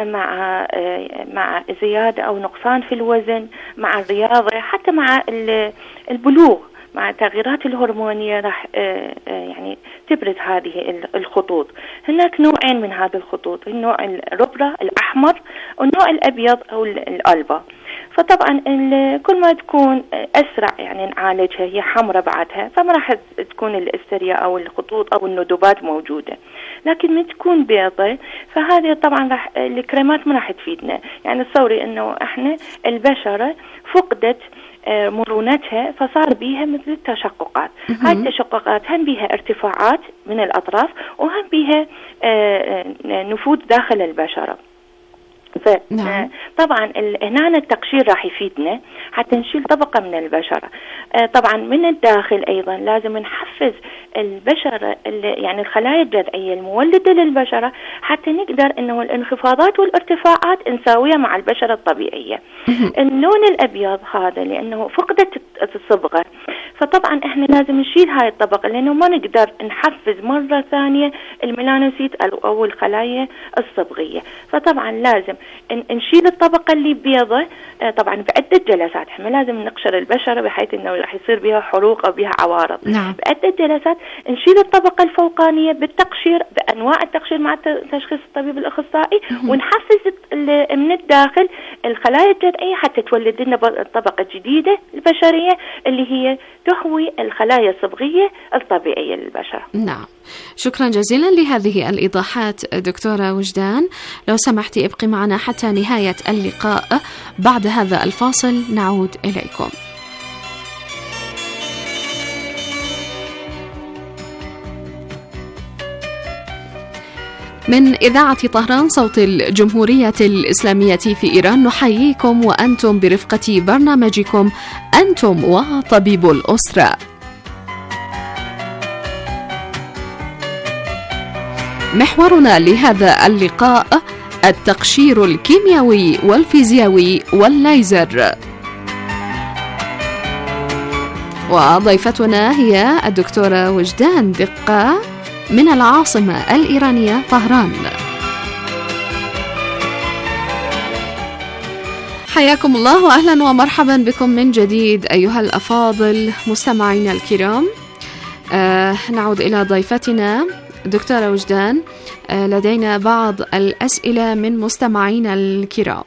مع زيادة أو نقصان في الوزن، مع الرياضة، حتى مع البلوغ، مع التغييرات الهرمونية راح يعني تبرز هذه الخطوط. هناك نوعين من هذه الخطوط، النوع الربرة الأحمر والنوع الأبيض أو الألبا. فطبعا كل ما تكون أسرع يعني نعالجها، هي حمرة بعدها، فما راح تكون الاستريا أو الخطوط أو الندوبات موجودة. لكن من تكون بيضة فهذه طبعا راح الكريمات ما راح تفيدنا. يعني تصوري إنه إحنا البشرة فقدت مرونتها، فصار بيها مثل التشققات. هاي التشققات هم بيها ارتفاعات من الأطراف، وهم بيها نفوذ داخل البشرة. طبعا هنا التقشير راح يفيدنا حتى نشيل طبقة من البشرة. طبعا من الداخل أيضا لازم نحفز البشرة يعني الخلايا الجذعية المولدة للبشرة حتى نقدر إنه الانخفاضات والارتفاعات نساويها مع البشرة الطبيعية. اللون الأبيض هذا لأنه فقدت الصبغة، فطبعا إحنا لازم نشيل هاي الطبقة لأنه ما نقدر نحفز مرة ثانية الميلانوسيت أو الخلايا الصبغية. فطبعا لازم نشيل الطبقة اللي بيضة طبعا بعدة جلسات. احنا لازم نقشر البشرة بحيث انه راح يصير بها حروق او بها عوارض. نعم. بعدة جلسات نشيل الطبقة الفوقانية بالتقشير، بانواع التقشير مع تشخيص الطبيب الاخصائي، ونحفز من الداخل الخلايا الجذعية حتى تولد لنا طبقة جديدة البشرية اللي هي تحوي الخلايا الصبغية الطبيعية للبشرة. نعم، شكرا جزيلا لهذه الإيضاحات دكتورة وجدان. لو سمحتي ابقي معنا حتى نهاية اللقاء، بعد هذا الفاصل نعود إليكم. من إذاعة طهران صوت الجمهورية الإسلامية في إيران نحييكم وأنتم برفقة برنامجكم أنتم وطبيب الأسرة. محورنا لهذا اللقاء التقشير الكيميائي والفيزيائي والليزر، وضيفتنا هي الدكتورة وجدان دقة من العاصمة الإيرانية طهران. حياكم الله وأهلا ومرحبا بكم من جديد أيها الأفاضل مستمعينا الكرام. نعود إلى ضيفتنا دكتورة وجدان. لدينا بعض الأسئلة من مستمعينا الكرام.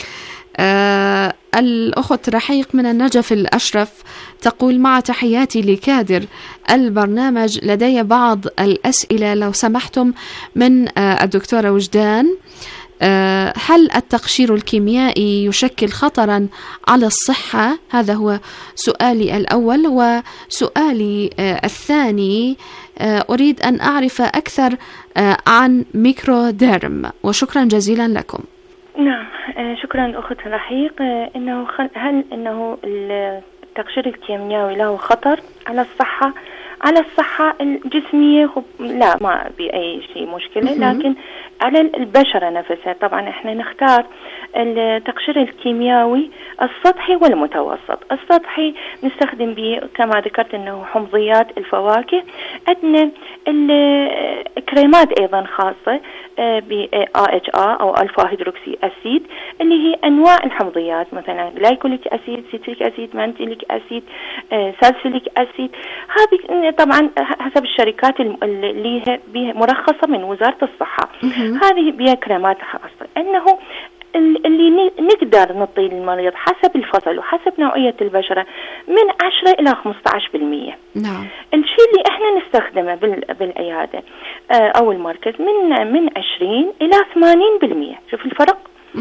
الأخت رحيق من النجف الأشرف تقول: مع تحياتي لكادر البرنامج لدي بعض الأسئلة لو سمحتم من الدكتورة وجدان. هل التقشير الكيميائي يشكل خطرا على الصحة؟ هذا هو سؤالي الأول. وسؤالي الثاني أريد أن أعرف أكثر عن ميكروديرم، وشكرا جزيلا لكم. نعم، شكرا أخت رحيق. هل إنه التقشير الكيميائي له خطر على الصحة؟ على الصحة الجسمية لا، ما بأي شيء مشكلة، لكن على البشرة نفسها طبعا احنا نختار التقشير الكيميائي السطحي والمتوسط. السطحي نستخدم به كما ذكرت انه حمضيات الفواكه، عندنا الكريمات ايضا خاصة ب AHA او الفا هيدروكسي اسيد اللي هي انواع الحمضيات، مثلا جلايكوليك اسيد، سيتريك اسيد، مانتيليك اسيد، سالسيليك اسيد. هذه طبعا حسب الشركات اللي هي مرخصة من وزارة الصحة. هذه بها كريمات خاصة، انه اللي نقدر نعطي للمريض حسب الفصل وحسب نوعية البشرة من 10 إلى 15%. نعم. الشيء اللي احنا نستخدمه بالعيادة أو المركز من 20 إلى 80%. شوف الفرق.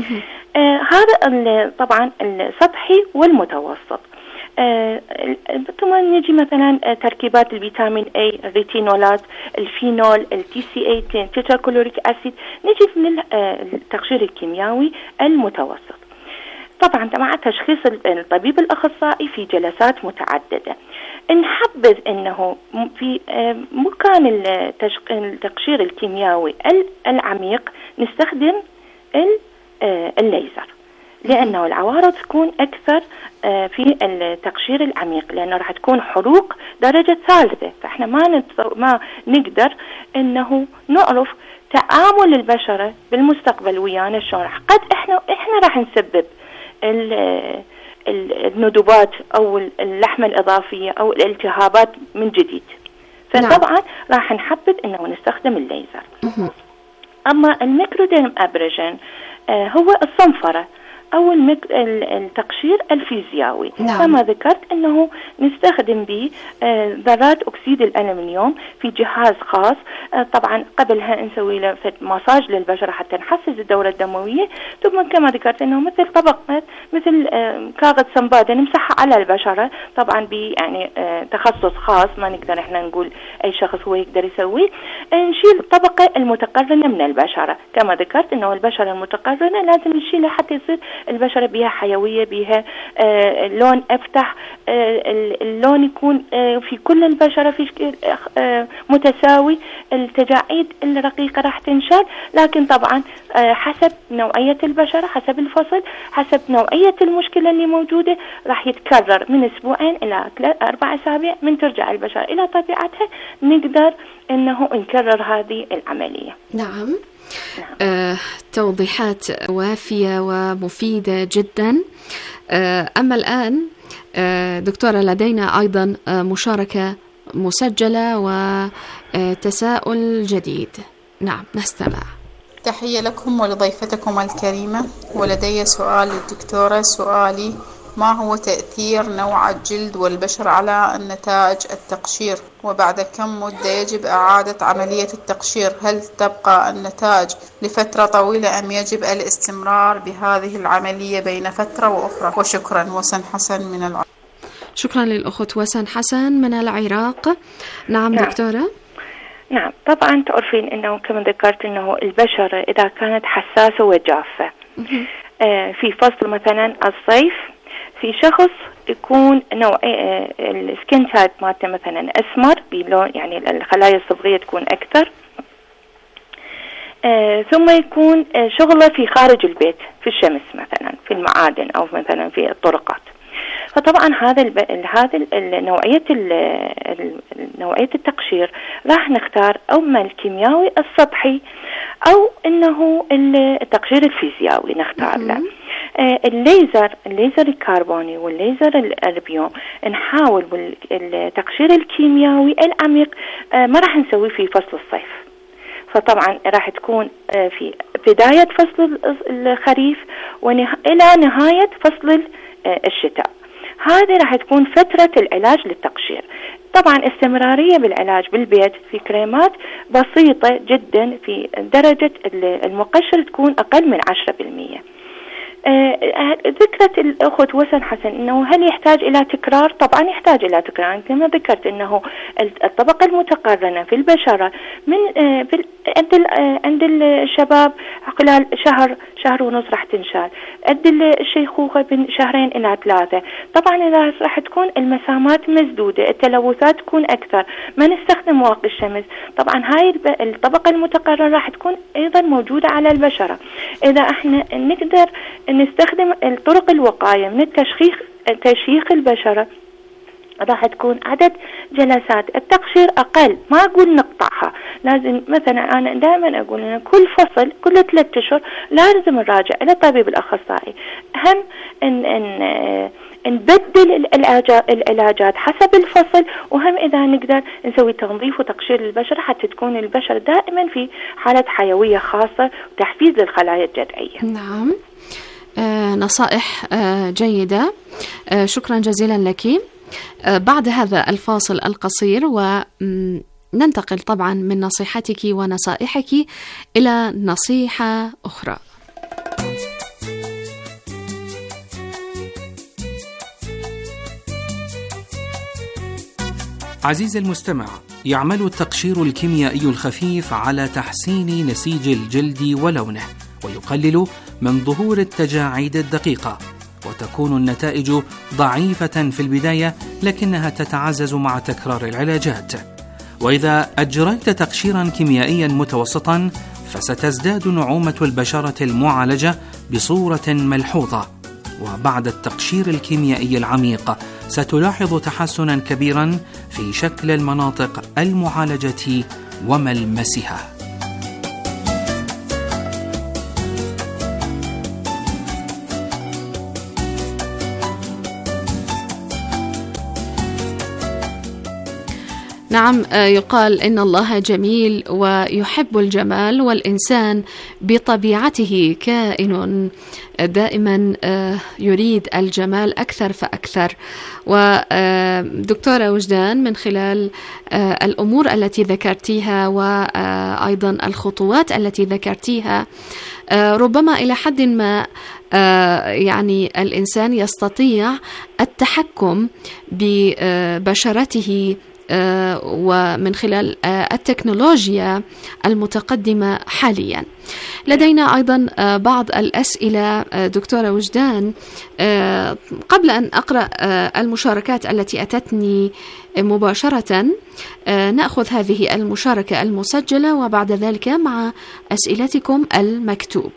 هذا طبعا السطحي والمتوسط. ثم نجي مثلا تركيبات الفيتامين A، الريتينولات، الفينول، الTCA، تيتراكلوريك أسيد، نجي من التقشير الكيميائي المتوسط. طبعا مع تشخيص الطبيب الأخصائي في جلسات متعددة. نحبذ أنه في مكان التقشير الكيميائي العميق نستخدم الليزر، لأنه العوارض تكون أكثر في التقشير العميق، لأنه راح تكون حروق درجة ثالثة، فإحنا ما نقدر إنه نعرف تعامل البشرة بالمستقبل ويانا شلون. قد إحنا راح نسبب الندوبات أو اللحمة الإضافية أو الالتهابات من جديد، فطبعا راح نحبذ إنه نستخدم الليزر. أما الميكروديرم أبريجن هو الصنفرة أو التقشير الفيزيائي. كما ذكرت أنه نستخدم به ذرات أكسيد الألمنيوم في جهاز خاص. طبعا قبلها نسوي له مساج للبشرة حتى نحسز الدورة الدموية، ثم كما ذكرت أنه مثل طبقة مثل كاغذ سمبادة نمسحها على البشرة، طبعا يعني تخصص خاص، ما نقدر احنا نقول أي شخص هو يقدر يسويه. نشيل الطبقة المتقرنة من البشرة. كما ذكرت أنه البشرة المتقرنة لازم نشيلها حتى يصير البشرة بها حيوية، بها لون أفتح، اللون يكون في كل البشرة في شكل متساوي. التجاعيد الرقيقة راح تنشال، لكن طبعا حسب نوعية البشرة، حسب الفصل، حسب نوعية المشكلة اللي موجودة، راح يتكرر من أسبوعين إلى 4 أسابيع. من ترجع البشرة إلى طبيعتها نقدر أنه نكرر هذه العملية. نعم. توضيحات وافية ومفيدة جدا. أما الآن دكتورة لدينا أيضا مشاركة مسجلة وتساؤل جديد. نعم، نستمع. تحية لكم ولضيفتكم الكريمة، ولدي سؤال للدكتورة. سؤالي: ما هو تأثير نوع الجلد والبشر على النتائج التقشير؟ وبعد كم مدة يجب إعادة عملية التقشير؟ هل تبقى النتائج لفترة طويلة أم يجب الاستمرار بهذه العملية بين فترة وأخرى؟ وشكرا. وسن حسن من العراق. شكرا للأخت وسن حسن من العراق. نعم دكتورة. نعم طبعا تعرفين أنه كما ذكرت أنه البشرة إذا كانت حساسة وجافة في فصل مثلا الصيف في شخص يكون نوع السكين تايب مالته مثلا أسمر بلون، يعني الخلايا الصبغية تكون أكثر، ثم يكون شغله في خارج البيت في الشمس مثلا في المعادن أو مثلا في الطرقات. فطبعا هذا نوعية التقشير راح نختار أما الكيميائي السطحي أو إنه التقشير الفيزيائي نختار له. الليزر الكربوني والليزر الأربيوم نحاول بالتقشير الكيميائي العميق ما راح نسويه في فصل الصيف، فطبعا راح تكون في بداية فصل الخريف إلى نهاية فصل الشتاء. هذه راح تكون فترة العلاج للتقشير. طبعا استمرارية بالعلاج بالبيت في كريمات بسيطة جدا، في درجة المقشر تكون أقل من 10%. ذكرت الأخت وسن حسن أنه هل يحتاج إلى تكرار؟ طبعا يحتاج إلى تكرار. كما ذكرت أنه الطبقة المتقرنة في البشرة من عند الشباب خلال شهر ونص راح تنشال، عند الشيخوخة من 2 إلى 3. طبعا إذا راح تكون المسامات مسدودة، التلوثات تكون أكثر، ما نستخدم واقي الشمس، طبعا هاي الطبقة المتقرنة راح تكون أيضا موجودة على البشرة. إذا احنا نقدر نستخدم طرق الوقاية من تشييخ البشرة، راح تكون عدد جلسات التقشير أقل. ما أقول نقطعها، لازم مثلا أنا دائما أقول إن كل فصل كل 3 أشهر لازم نراجع إلى الطبيب الأخصائي. هم إن نبدل العلاجات حسب الفصل، وهم إذا نقدر نسوي تنظيف وتقشير للبشرة حتى تكون البشرة دائما في حالة حيوية خاصة وتحفيز للخلايا الجذعية. نعم، نصائح جيدة، شكرا جزيلا لك. بعد هذا الفاصل القصير وننتقل طبعا من نصيحتك ونصائحك إلى نصيحة أخرى. عزيزي المستمع، يعمل التقشير الكيميائي الخفيف على تحسين نسيج الجلد ولونه، ويقلل من ظهور التجاعيد الدقيقة، وتكون النتائج ضعيفة في البداية لكنها تتعزز مع تكرار العلاجات. وإذا أجريت تقشيرا كيميائيا متوسطا فستزداد نعومة البشرة المعالجة بصورة ملحوظة، وبعد التقشير الكيميائي العميق ستلاحظ تحسنا كبيرا في شكل المناطق المعالجة وملمسها. نعم، يقال إن الله جميل ويحب الجمال، والإنسان بطبيعته كائن دائما يريد الجمال أكثر فأكثر. ودكتورة وجدان، من خلال الأمور التي ذكرتيها وأيضا الخطوات التي ذكرتيها، ربما إلى حد ما يعني الإنسان يستطيع التحكم ببشرته ومن خلال التكنولوجيا المتقدمة حاليا. لدينا أيضا بعض الأسئلة دكتورة وجدان. قبل أن أقرأ المشاركات التي أتتني مباشرة، نأخذ هذه المشاركة المسجلة وبعد ذلك مع أسئلتكم المكتوبة.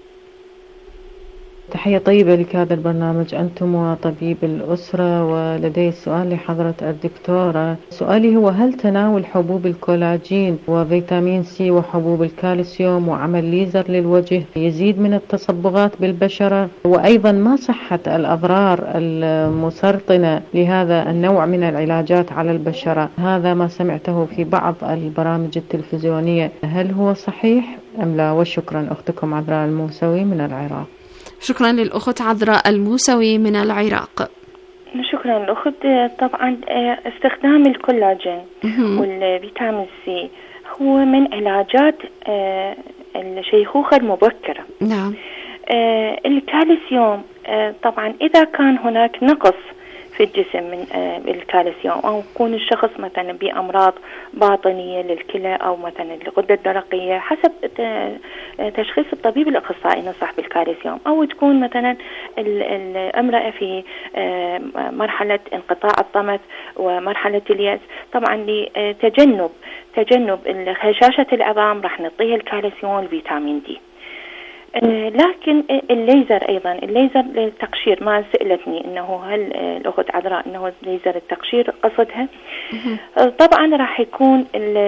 تحية طيبة لك هذا البرنامج أنتم وطبيب الأسرة. ولدي سؤال لحضرة الدكتورة. سؤالي هو: هل تناول حبوب الكولاجين وفيتامين سي وحبوب الكالسيوم وعمل ليزر للوجه يزيد من التصبغات بالبشرة؟ وأيضا ما صحة الأضرار المسرطنة لهذا النوع من العلاجات على البشرة؟ هذا ما سمعته في بعض البرامج التلفزيونية، هل هو صحيح أم لا؟ وشكرا. أختكم عذراء الموسوي من العراق. شكرا للأخت عذراء الموسوي من العراق. شكرا للأخت. طبعا استخدام الكولاجين والفيتامين سي هو من علاجات الشيخوخة المبكرة. نعم. الكالسيوم طبعا إذا كان هناك نقص في الجسم من الكالسيوم، أو يكون الشخص مثلا بأمراض باطنية للكلى أو مثلا الغدة الدرقية حسب تشخيص الطبيب الأخصائي نصح بالكالسيوم، أو تكون مثلا الامرأة في مرحلة انقطاع الطمث ومرحلة اليأس، طبعا لتجنب هشاشة العظام راح نعطيها الكالسيوم والفيتامين دي. لكن الليزر للتقشير، ما سألتني انه هل الاخت عذراء انه ليزر التقشير قصدها. طبعا راح يكون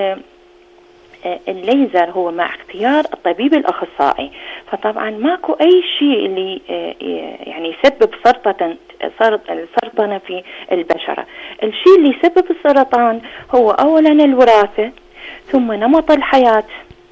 الليزر هو مع اختيار الطبيب الاخصائي، فطبعا ماكو اي شيء اللي يعني يسبب سرطان في البشرة. الشيء اللي يسبب السرطان هو اولا الوراثة، ثم نمط الحياة،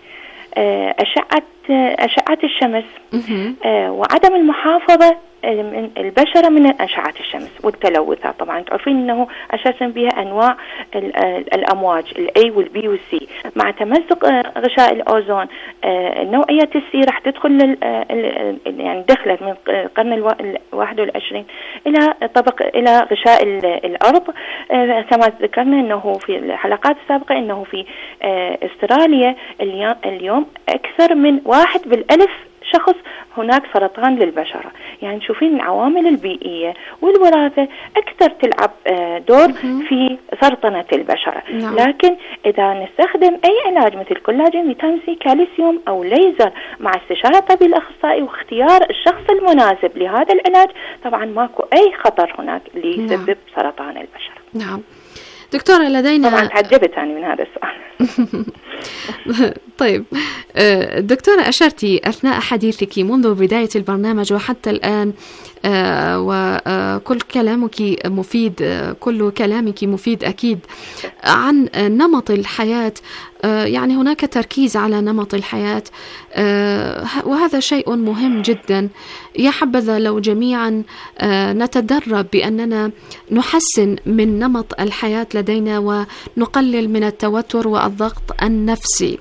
أشعة الشمس، وعدم المحافظة من البشرة من أشعة الشمس والتلوثات. طبعا تعرفين أنه أساسا بها أنواع الأمواج الأي والبي والسي، مع تمزق غشاء الأوزون نوعية السي راح تدخل يعني دخلت من القرن 21 إلى غشاء الأرض. كما ذكرنا أنه في الحلقات السابقة أنه في أستراليا اليوم أكثر من 1 بالألف شخص هناك سرطان للبشرة. يعني شوفين العوامل البيئية والوراثة أكثر تلعب دور في سرطنة البشرة. لكن إذا نستخدم أي علاج مثل كولاجين، فيتامين سي، كالسيوم أو ليزر مع استشارة الطبيب الأخصائي واختيار الشخص المناسب لهذا العلاج، طبعا ماكو أي خطر هناك اللي يسبب سرطان البشرة. نعم دكتورة، لدينا طبعا تعجبت أنا من هذا السؤال. طيب دكتورة، أشرتي أثناء حديثك منذ بداية البرنامج وحتى الآن وكل كلامك مفيد، كل كلامك مفيد أكيد، عن نمط الحياة. يعني هناك تركيز على نمط الحياة، وهذا شيء مهم جدا. يا حبذا لو جميعا نتدرب بأننا نحسن من نمط الحياة لدينا ونقلل من التوتر والضغط النفسي.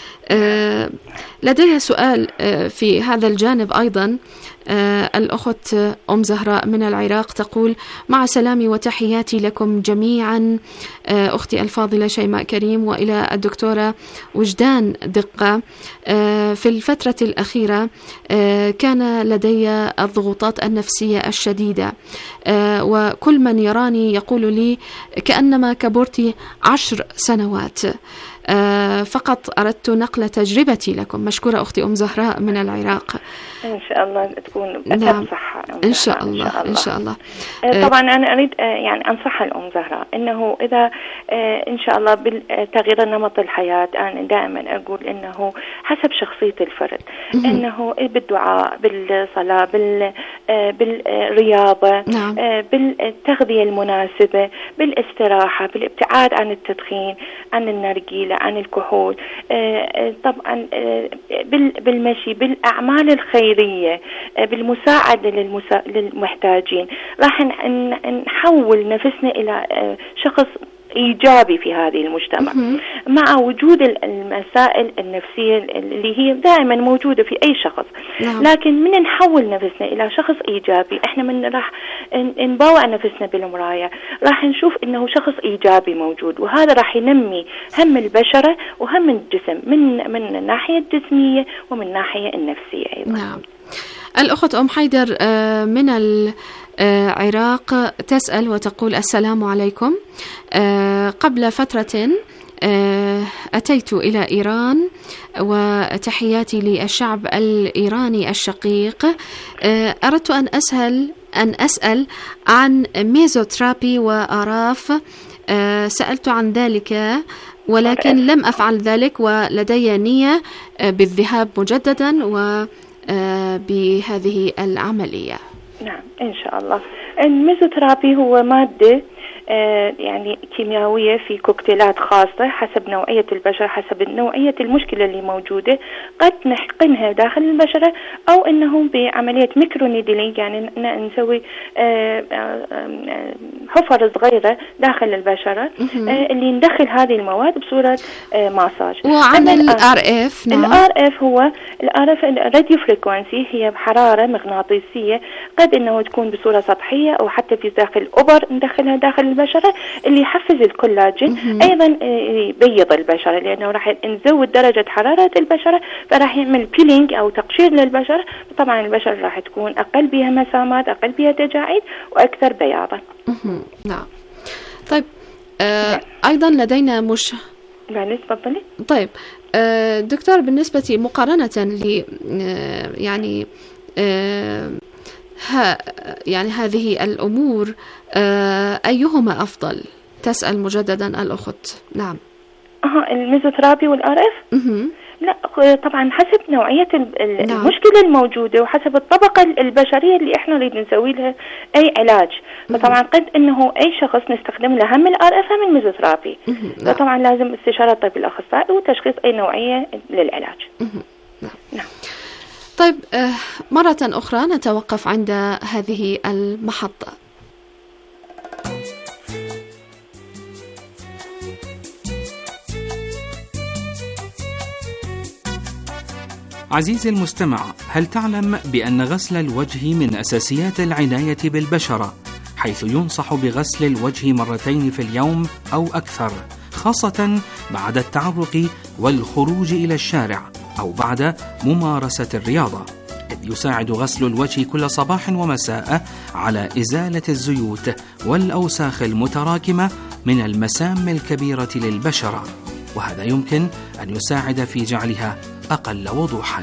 لدي سؤال في هذا الجانب أيضا. الأخت أم زهراء من العراق تقول: مع سلامي وتحياتي لكم جميعا أختي الفاضلة شيماء كريم وإلى الدكتورة وجدان دقة. في الفترة الأخيرة كان لدي الضغوطات النفسية الشديدة، وكل من يراني يقول لي كأنما كبرت 10 سنوات. فقط أردت نقل تجربتي لكم. مشكورة أختي أم زهراء من العراق. إن شاء الله تكون بأكثر صحة. إن شاء الله. إن شاء الله. طبعا أنا أريد يعني أنصح الأم زهراء إنه إذا إن شاء الله بالتغيير نمط الحياة، أنا دائما أقول إنه حسب شخصية الفرد، إنه بالدعاء، بالصلاة، بالرياضة، بالتغذية المناسبة، بالاستراحة، بالابتعاد عن التدخين، عن النرجيلة، عن الكحول، طبعا بالمشي، بالأعمال الخيرية، بالمساعدة للمحتاجين، راح نحول نفسنا إلى شخص إيجابي في هذه المجتمع، مع وجود المسائل النفسية اللي هي دائما موجودة في أي شخص. لكن من نحول نفسنا إلى شخص إيجابي، إحنا من راح نباوع نفسنا بالمراية، راح نشوف إنه شخص إيجابي موجود، وهذا راح ينمي هم البشرة وهم الجسم من الناحية الجسمية ومن الناحية النفسية أيضا. نعم. الأخت أم حيدر من العراق تسأل وتقول: السلام عليكم. قبل فترة أتيت إلى إيران، وتحياتي للشعب الإيراني الشقيق. أردت أن أسأل عن ميزوثيرابي وآراف. سألت عن ذلك ولكن لم أفعل ذلك، ولدي نية بالذهاب مجددا بهذه العملية. نعم إن شاء الله. الميزوثيرابي هو مادة يعني كيميائية في كوكتيلات خاصة حسب نوعية البشرة، حسب نوعية المشكلة اللي موجودة، قد نحقنها داخل البشرة أو إنه بعملية ميكرونيدلينج، يعني نسوي حفر صغيرة داخل البشرة اللي ندخل هذه المواد بصورة ماساج. وعن الRF، نعم. الRF هو الRF راديو فريكوانسي، هي بحرارة مغناطيسية قد إنه تكون بصورة سطحية أو حتى في داخل أبر ندخلها داخل البشرة، اللي يحفز الكولاجين، أيضا يبيض البشرة، لأنه راح نزود درجة حرارة البشرة، فراح يعمل بيلينج أو تقشير للبشرة. طبعا البشرة راح تكون أقل بها مسامات، أقل بها تجاعيد، وأكثر بياضا. نعم. طيب أيضا لدينا تفضلي. طيب دكتور، بالنسبة مقارنة ل يعني هذه الأمور أيهما أفضل؟ تسأل مجددا الأخت. نعم. الميزوثيرابي والRF؟ لا طبعا حسب نوعية المشكلة الموجودة وحسب الطبقة البشرية اللي احنا نريد نسوي لها اي علاج. فطبعا قد انه اي شخص نستخدم له هم الRF هم الميزوثيرابي، فطبعا لازم استشارة الطبيب الاخصائي وتشخيص اي نوعية للعلاج. نعم. طيب مرة أخرى نتوقف عند هذه المحطة. عزيزي المستمع، هل تعلم بأن غسل الوجه من أساسيات العناية بالبشرة، حيث ينصح بغسل الوجه مرتين في اليوم أو أكثر، خاصة بعد التعرق والخروج إلى الشارع أو بعد ممارسة الرياضة، إذ يساعد غسل الوجه كل صباح ومساء على إزالة الزيوت والأوساخ المتراكمة من المسام الكبيرة للبشرة، وهذا يمكن أن يساعد في جعلها أقل وضوحا.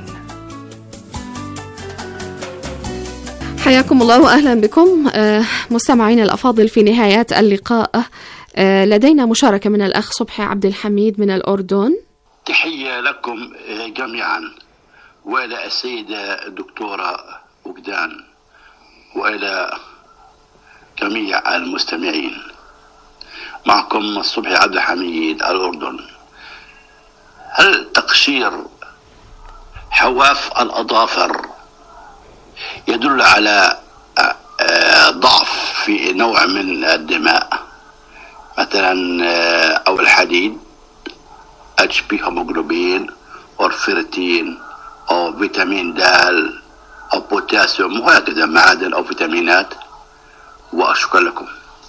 حياكم الله وأهلا بكم مستمعين الأفاضل. في نهاية اللقاء لدينا مشاركة من الأخ صبحي عبد الحميد من الأردن. تحية لكم جميعا وإلى السيدة الدكتورة وجدان وإلى جميع المستمعين. معكم صبحي عبد الحميد الأردن. هل تقشير حواف الأظافر يدل على ضعف في نوع من الدماء مثلا أو الحديد HP هيموجلوبين أو فيرتين أو فيتامين د أو بوتاسيوم وهكذا معادن أو فيتامينات؟ وأشكر لكم.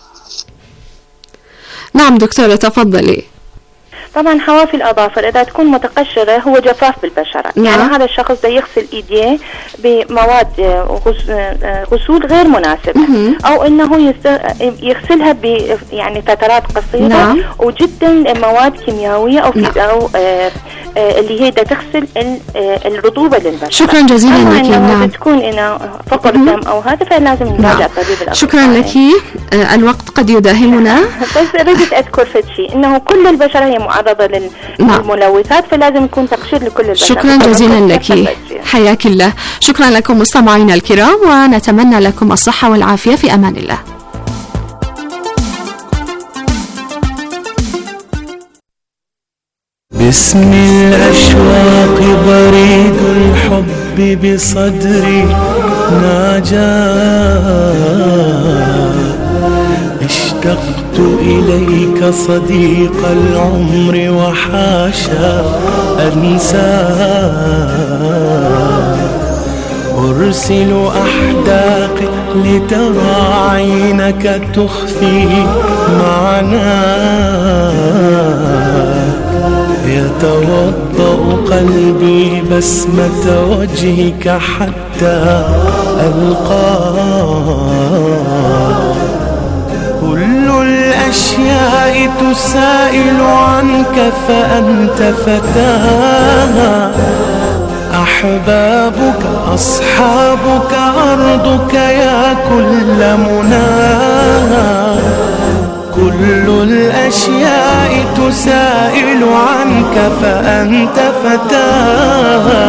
نعم دكتورة تفضلي. طبعا حواف الأظافر إذا تكون متقشرة هو جفاف بالبشرة. نعم. يعني هذا الشخص ده يغسل إيديه بمواد غسول غير مناسبة أو إنه يغسلها يعني فترات قصيرة. نعم. وجدا مواد كيميائية أو أو اللي هي تغسل الرطوبة للبشرة. شكرا جزيلا لك. نعم. تكون إنه فقر دم أو هذا فلازم نراجع الطبيب الأخصائي. شكرا لك. الوقت قد يداهمنا. بس أريد أذكر شيء إنه كل البشرة هي معرضة للملوثات فلازم يكون تقشير لكل البشرة. شكرا جزيلا لك. حياك الله. شكرا لكم مستمعينا الكرام ونتمنى لكم الصحة والعافية. في أمان الله. باسم الأشواق بريد الحب بصدري ناجاه، اشتقت إليك صديق العمر وحاشا أنساه، أرسل أحداقي لترى عينك تخفي معناك، يتوضأ قلبي بسمة وجهك حتى ألقاك، كل الأشياء تسائل عنك فأنت فتاها، أحبابك أصحابك أرضك يا كل مناها، كل الأشياء تسائل عنك فأنت فتاها،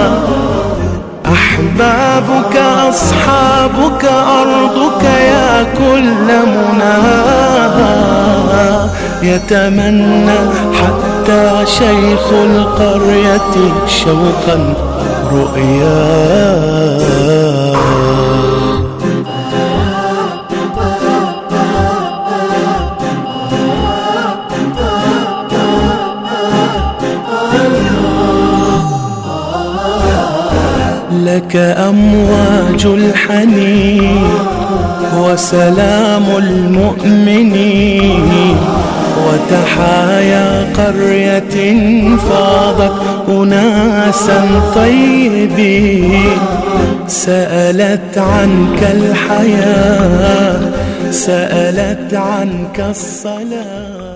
أحبابك أصحابك أرضك يا كل مناها. يتمنى حتى شيخ القرية شوقا رؤيا. لك أمواج الحنين وسلام المؤمنين وتحايا قرية فاضت أناسا طيبين، سألت عنك الحياة، سألت عنك الصلاة.